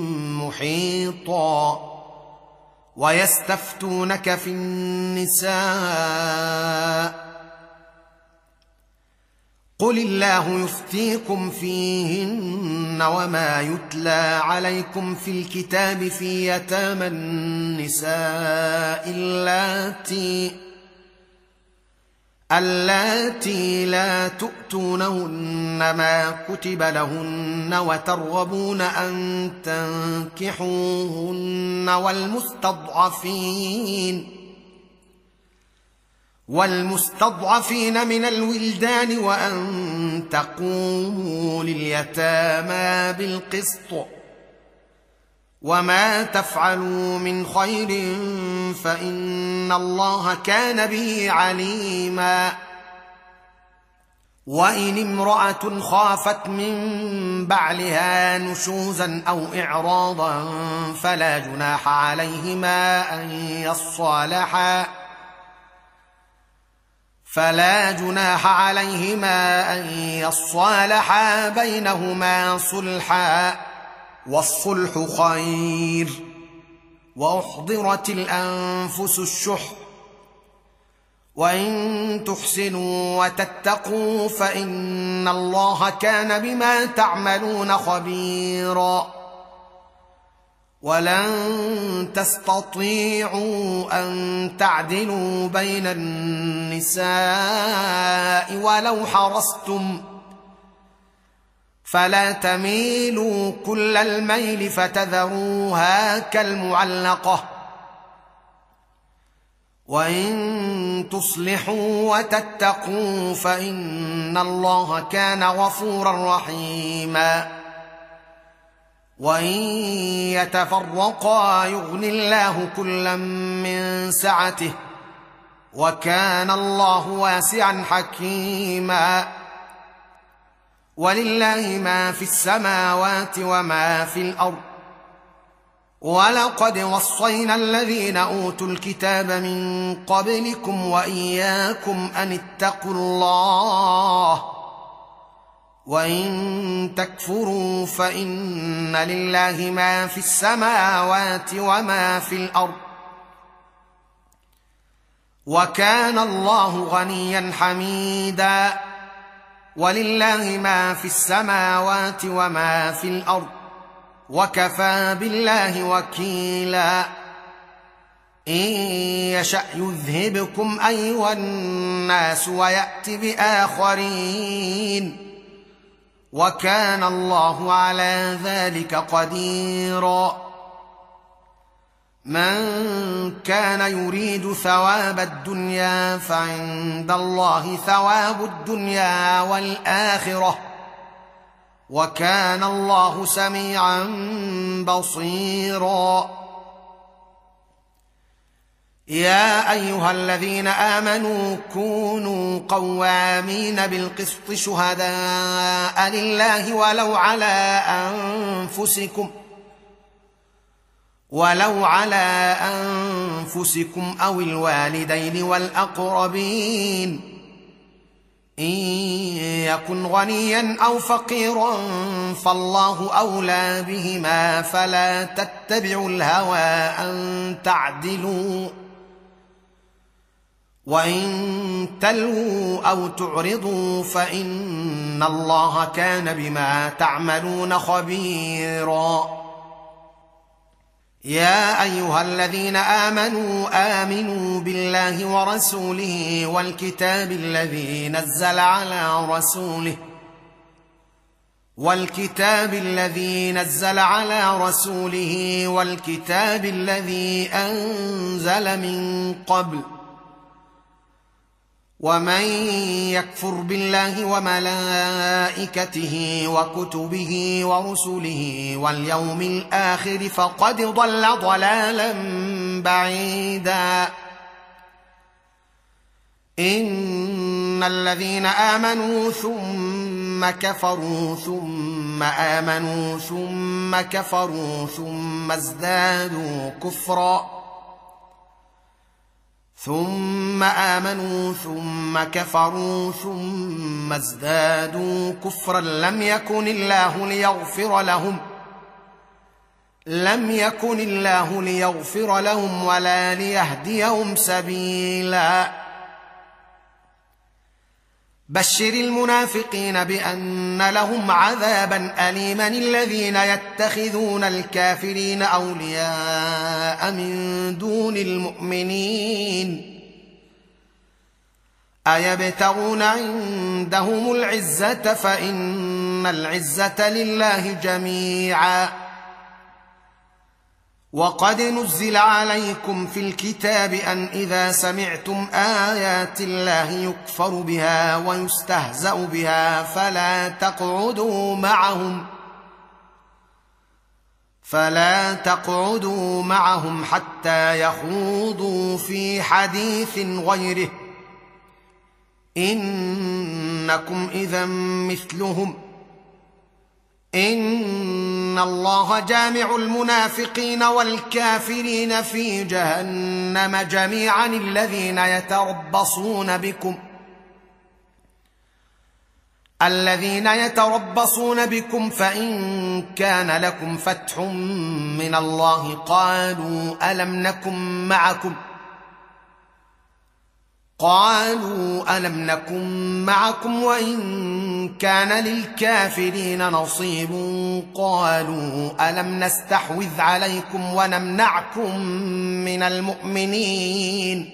Speaker 1: محيطا ويستفتونك في النساء قل الله يفتيكم فيهن وما يتلى عليكم في الكتاب في يتامى النساء اللاتي اللاتي لا تؤتونهن ما كتب لهن وترغبون أن تنكحوهن والمستضعفين والمستضعفين من الولدان وأن تقوموا لليتامى بالقسط وما تفعلوا من خير فإن الله كان به عليما وإن امرأة خافت من بعلها نشوزا أو إعراضا فلا جناح عليهما أن يصالحا فلا جناح عليهما أن يصالحا بينهما صلحا والصلح خير وأحضرت الأنفس الشح وإن تحسنوا وتتقوا فإن الله كان بما تعملون خبيرا ولن تستطيعوا أن تعدلوا بين النساء ولو حرصتم فلا تميلوا كل الميل فتذروها كالمعلقة وإن تصلحوا وتتقوا فإن الله كان غفورا رحيما وإن يتفرقا يغني الله كلا من سعته وكان الله واسعا حكيما ولله ما في السماوات وما في الأرض ولقد وصينا الذين أوتوا الكتاب من قبلكم وإياكم أن اتقوا الله وإن تكفروا فإن لله ما في السماوات وما في الأرض وكان الله غنيا حميدا ولله ما في السماوات وما في الأرض وكفى بالله وكيلا إن يشأ يذهبكم أيها الناس ويأت بآخرين وكان الله على ذلك قديرا من كان يريد ثواب الدنيا فعند الله ثواب الدنيا والآخرة وكان الله سميعا بصيرا يا أيها الذين آمنوا كونوا قوامين بالقسط شهداء لله ولو على أنفسكم ولو على أنفسكم أو الوالدين والأقربين إن يكن غنيا أو فقيرا فالله أولى بهما فلا تتبعوا الهوى أن تعدلوا وإن تلووا أو تعرضوا فإن الله كان بما تعملون خبيرا يا أيها الذين آمنوا آمنوا بالله ورسوله والكتاب الذي نزل على رسوله والكتاب الذي نزل على رسوله والكتاب الذي أنزل من قبل ومن يكفر بالله وملائكته وكتبه ورسله واليوم الآخر فقد ضل ضلالا بعيدا إن الذين آمنوا ثم كفروا ثم آمنوا ثم كفروا ثم ازدادوا كفرا ثم آمنوا ثم كفروا ثم ازدادوا كفرا لم يكن الله ليغفر لهم لم يكن الله ليغفر لهم ولا ليهديهم سبيلا بشر المنافقين بأن لهم عذابا أليما الذين يتخذون الكافرين أولياء من دون المؤمنين أيبتغون عندهم العزة فإن العزة لله جميعا وقد نزل عليكم في الكتاب أن إذا سمعتم آيات الله يكفر بها ويستهزأ بها فلا تقعدوا معهم فلا تقعدوا معهم حتى يخوضوا في حديث غيره إنكم إذا مثلهم إن الله جامع المنافقين والكافرين في جهنم جميعا الذين يتربصون بكم الذين يتربصون بكم فإن كان لكم فتح من الله قالوا ألم نكن معكم قالوا ألم نكن معكم وإن كان للكافرين نصيب قالوا ألم نستحوذ عليكم ونمنعكم من المؤمنين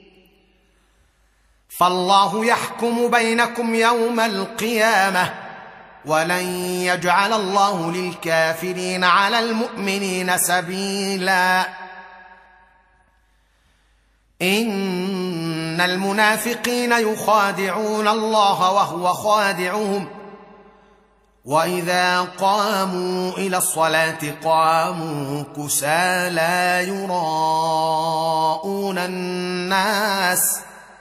Speaker 1: فالله يحكم بينكم يوم القيامة ولن يجعل الله للكافرين على المؤمنين سبيلا إن المنافقين يخادعون الله وهو خادعهم وإذا قاموا إلى الصلاة قاموا كسالى يراءون الناس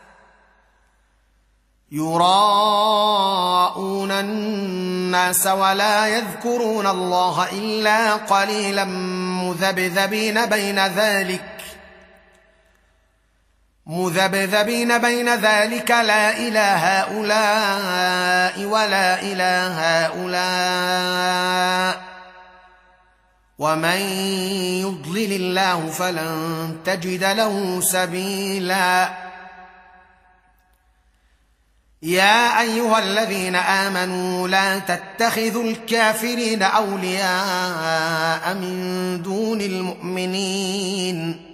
Speaker 1: يراءون الناس ولا يذكرون الله إلا قليلا مذبذبين بين ذلك مذبذبين بين ذلك لا إلى هؤلاء ولا إلى هؤلاء ومن يضلل الله فلن تجد له سبيلا يا أيها الذين آمنوا لا تتخذوا الكافرين أولياء من دون المؤمنين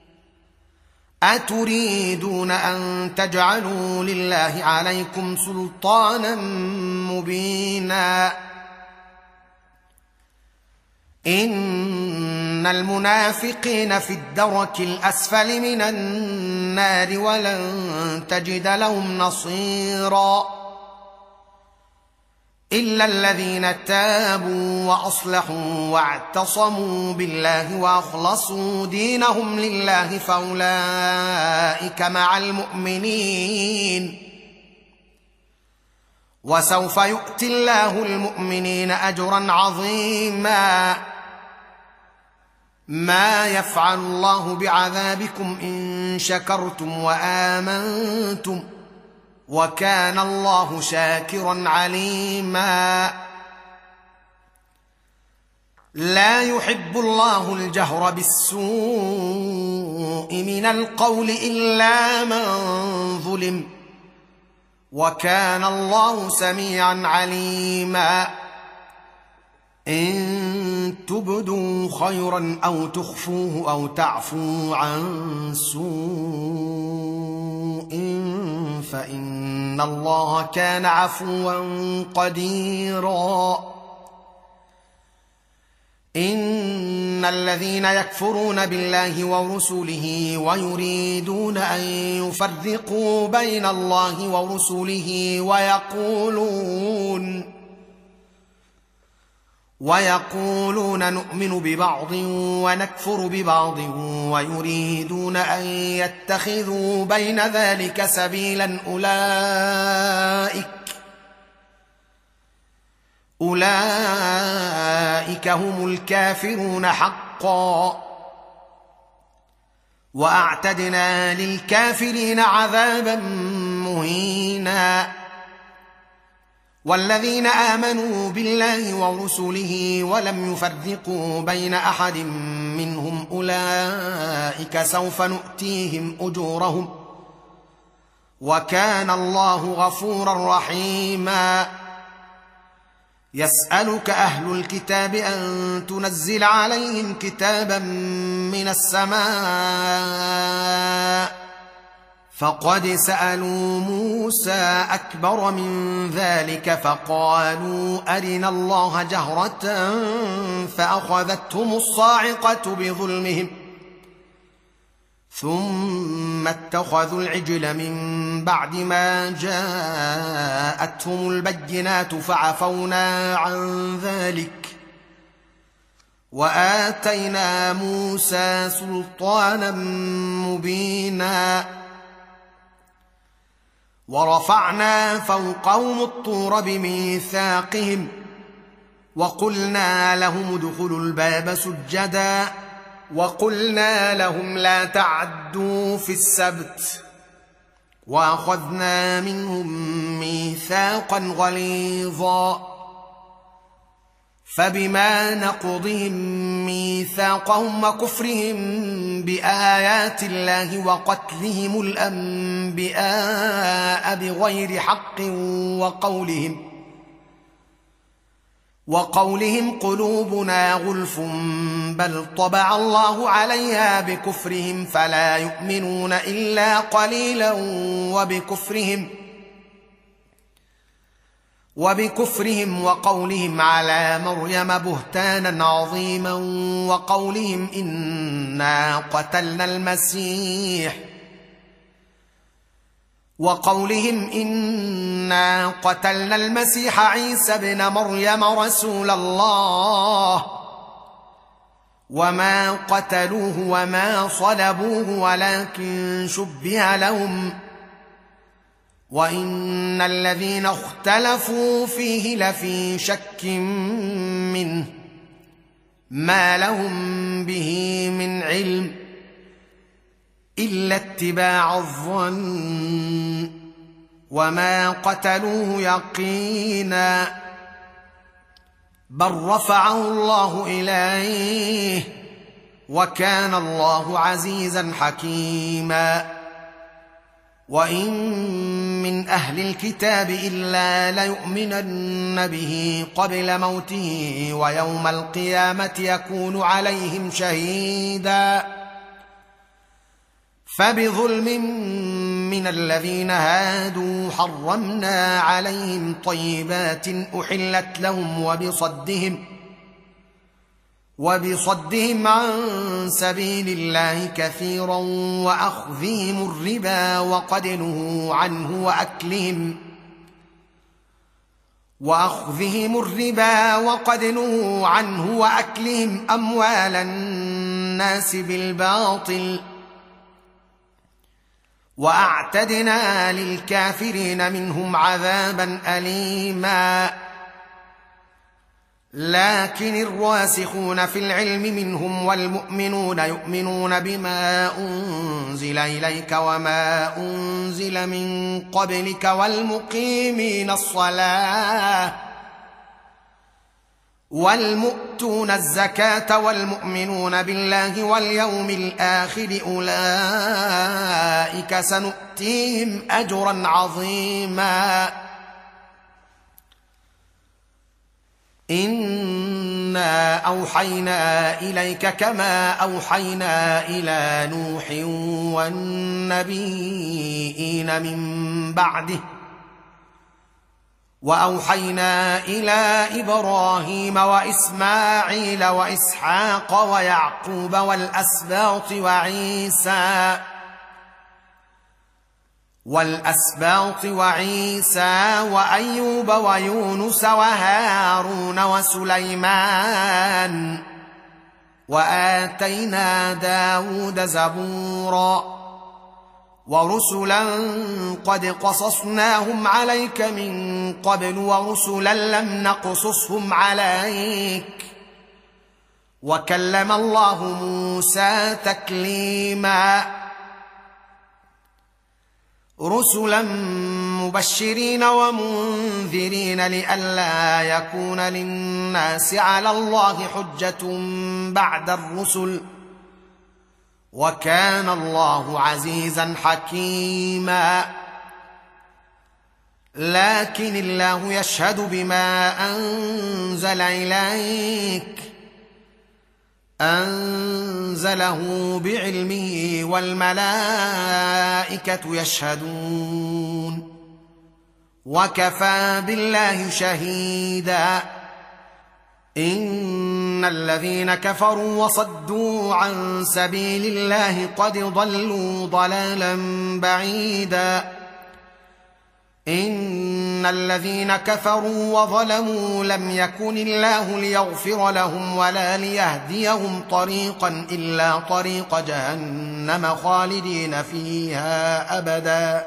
Speaker 1: أتريدون أن تجعلوا لله عليكم سلطانا مبينا إن المنافقين في الدرك الأسفل من النار ولن تجد لهم نصيرا إلا الذين تابوا وأصلحوا واعتصموا بالله وأخلصوا دينهم لله فأولئك مع المؤمنين وسوف يؤتي الله المؤمنين أجرا عظيما ما يفعل الله بعذابكم إن شكرتم وآمنتم وكان الله شاكرا عليما لا يحب الله الجهر بالسوء من القول إلا من ظلم وكان الله سميعا عليما إن تبدوا خيرا أو تخفوه أو تعفوا عن سوء فإن الله كان عفوا قديرا إن الذين يكفرون بالله ورسله ويريدون أن يفرقوا بين الله ورسله ويقولون ويقولون نؤمن ببعض ونكفر ببعض ويريدون أن يتخذوا بين ذلك سبيلا أولئك أولئك هم الكافرون حقا وأعتدنا للكافرين عذابا مهينا والذين آمنوا بالله ورسله ولم يفرقوا بين أحد منهم أولئك سوف نؤتيهم أجورهم وكان الله غفورا رحيما يسألك أهل الكتاب أن تنزل عليهم كتابا من السماء فقد سألوا موسى أكبر من ذلك فقالوا أرنا الله جهرة فأخذتهم الصاعقة بظلمهم ثم اتخذوا العجل من بعد ما جاءتهم البينات فعفونا عن ذلك وآتينا موسى سلطانا مبينا ورفعنا فوقهم الطور بميثاقهم وقلنا لهم ادخلوا الباب سجدا وقلنا لهم لا تعدوا في السبت وأخذنا منهم ميثاقا غليظا فبما نقضهم ميثاقهم وكفرهم بآيات الله وقتلهم الأنبياء بغير حق وقولهم وقولهم قلوبنا غلف بل طبع الله عليها بكفرهم فلا يؤمنون إلا قليلا وبكفرهم وبكفرهم وقولهم على مريم بهتانا عظيما وقولهم إنا قتلنا المسيح وقولهم إنا قتلنا المسيح عيسى ابن مريم رسول الله وما قتلوه وما صلبوه ولكن شبه لهم وإن الذين اختلفوا فيه لفي شك منه ما لهم به من علم إلا اتباع الظن وما قتلوه يقينا بل رفعه الله إليه وكان الله عزيزا حكيما وإن من أهل الكتاب إلا ليؤمنن به قبل موته ويوم القيامة يكون عليهم شهيدا فبظلم من الذين هادوا حرمنا عليهم طيبات أحلت لهم وبصدهم وبصدهم عن سبيل الله كثيرا وأخذهم الربا وقد نهوا عنه وأكلهم وأخذهم الربا وقد نهوا عنه وأكلهم أموال الناس بالباطل وأعتدنا للكافرين منهم عذابا أليما لكن الراسخون في العلم منهم والمؤمنون يؤمنون بما أنزل إليك وما أنزل من قبلك والمقيمين الصلاة والمؤتون الزكاة والمؤمنون بالله واليوم الآخر أولئك سنؤتيهم أجرا عظيما إنا أوحينا إليك كما أوحينا إلى نوح والنبيين من بعده وأوحينا إلى إبراهيم وإسماعيل وإسحاق ويعقوب والأسباط وعيسى والأسباط وعيسى وأيوب ويونس وهارون وسليمان وآتينا داود زبورا ورسلا قد قصصناهم عليك من قبل ورسلا لم نقصصهم عليك وكلم الله موسى تكليما رسلا مبشرين ومنذرين لئلا يكون للناس على الله حجة بعد الرسل وكان الله عزيزا حكيما لكن الله يشهد بما أنزل إليك أنزله بعلمه والملائكة يشهدون وكفى بالله شهيدا إن الذين كفروا وصدوا عن سبيل الله قد ضلوا ضلالا بعيدا إن الذين كفروا وظلموا لم يكن الله ليغفر لهم ولا ليهديهم طريقا إلا طريق جهنم خالدين فيها أبدا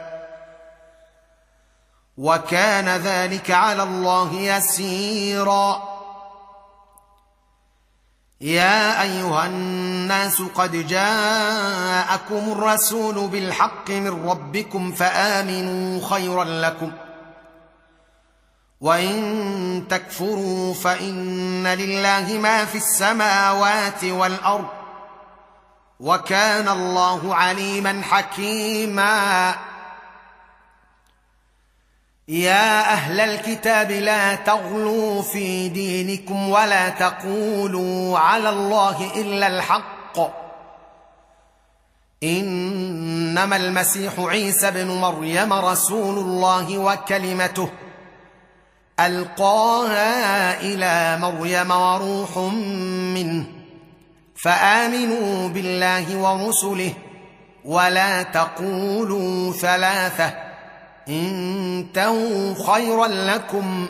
Speaker 1: وكان ذلك على الله يسيرا يا أيها الناس قد جاءكم الرسول بالحق من ربكم فآمنوا خيرا لكم وإن تكفروا فإن لله ما في السماوات والأرض وكان الله عليما حكيما يا أهل الكتاب لا تغلوا في دينكم ولا تقولوا على الله إلا الحق إنما المسيح عيسى بن مريم رسول الله وكلمته ألقاها إلى مريم وروح منه فآمنوا بالله ورسله ولا تقولوا ثلاثة انتهوا خيرا لكم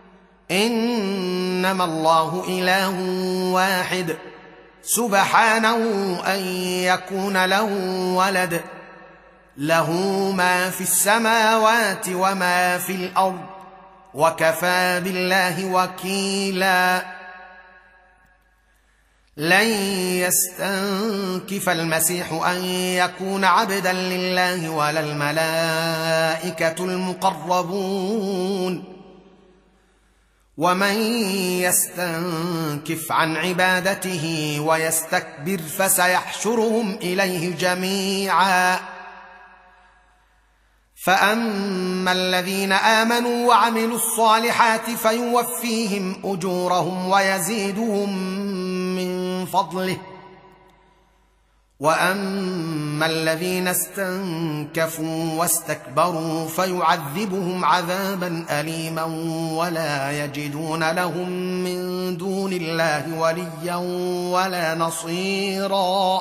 Speaker 1: إنما الله إله واحد سبحانه أن يكون له ولد له ما في السماوات وما في الأرض وكفى بالله وكيلا لن يستنكف المسيح أن يكون عبدا لله ولا الملائكة المقربون ومن يستنكف عن عبادته ويستكبر فسيحشرهم إليه جميعا فأما الذين آمنوا وعملوا الصالحات فيوفيهم أجورهم ويزيدهم من فضله وأما الذين استنكفوا واستكبروا فيعذبهم عذابا أليما ولا يجدون لهم من دون الله وليا ولا نصيرا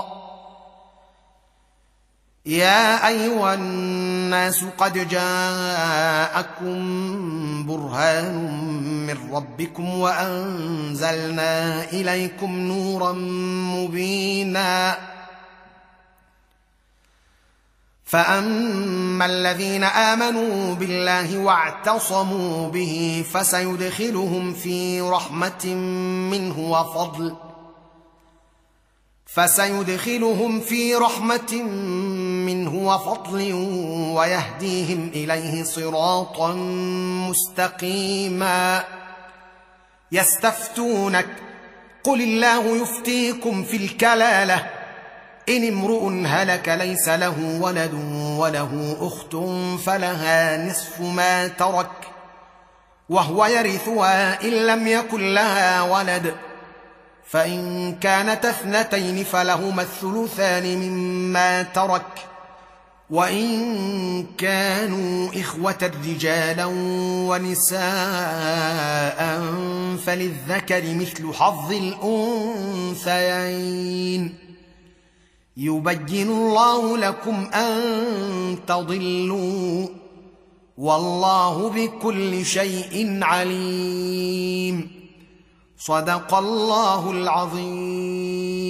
Speaker 1: يا أيها الناس قد جاءكم برهان من ربكم وأنزلنا إليكم نورا مبينا فأما الذين آمنوا بالله واعتصموا به فسيدخلهم في رحمة منه وفضل فسيدخلهم في رحمة منه وفضل ويهديهم إليه صراطا مستقيما يستفتونك قل الله يفتيكم في الكلالة إن امرؤ هلك ليس له ولد وله أخت فلها نصف ما ترك وهو يرثها إن لم يكن لها ولد فإن كانت اثنتين فلهما الثلثان مما ترك وإن كانوا إخوة رجالا ونساء فللذكر مثل حظ الأنثيين يبين الله لكم أن تضلوا والله بكل شيء عليم صدق الله العظيم.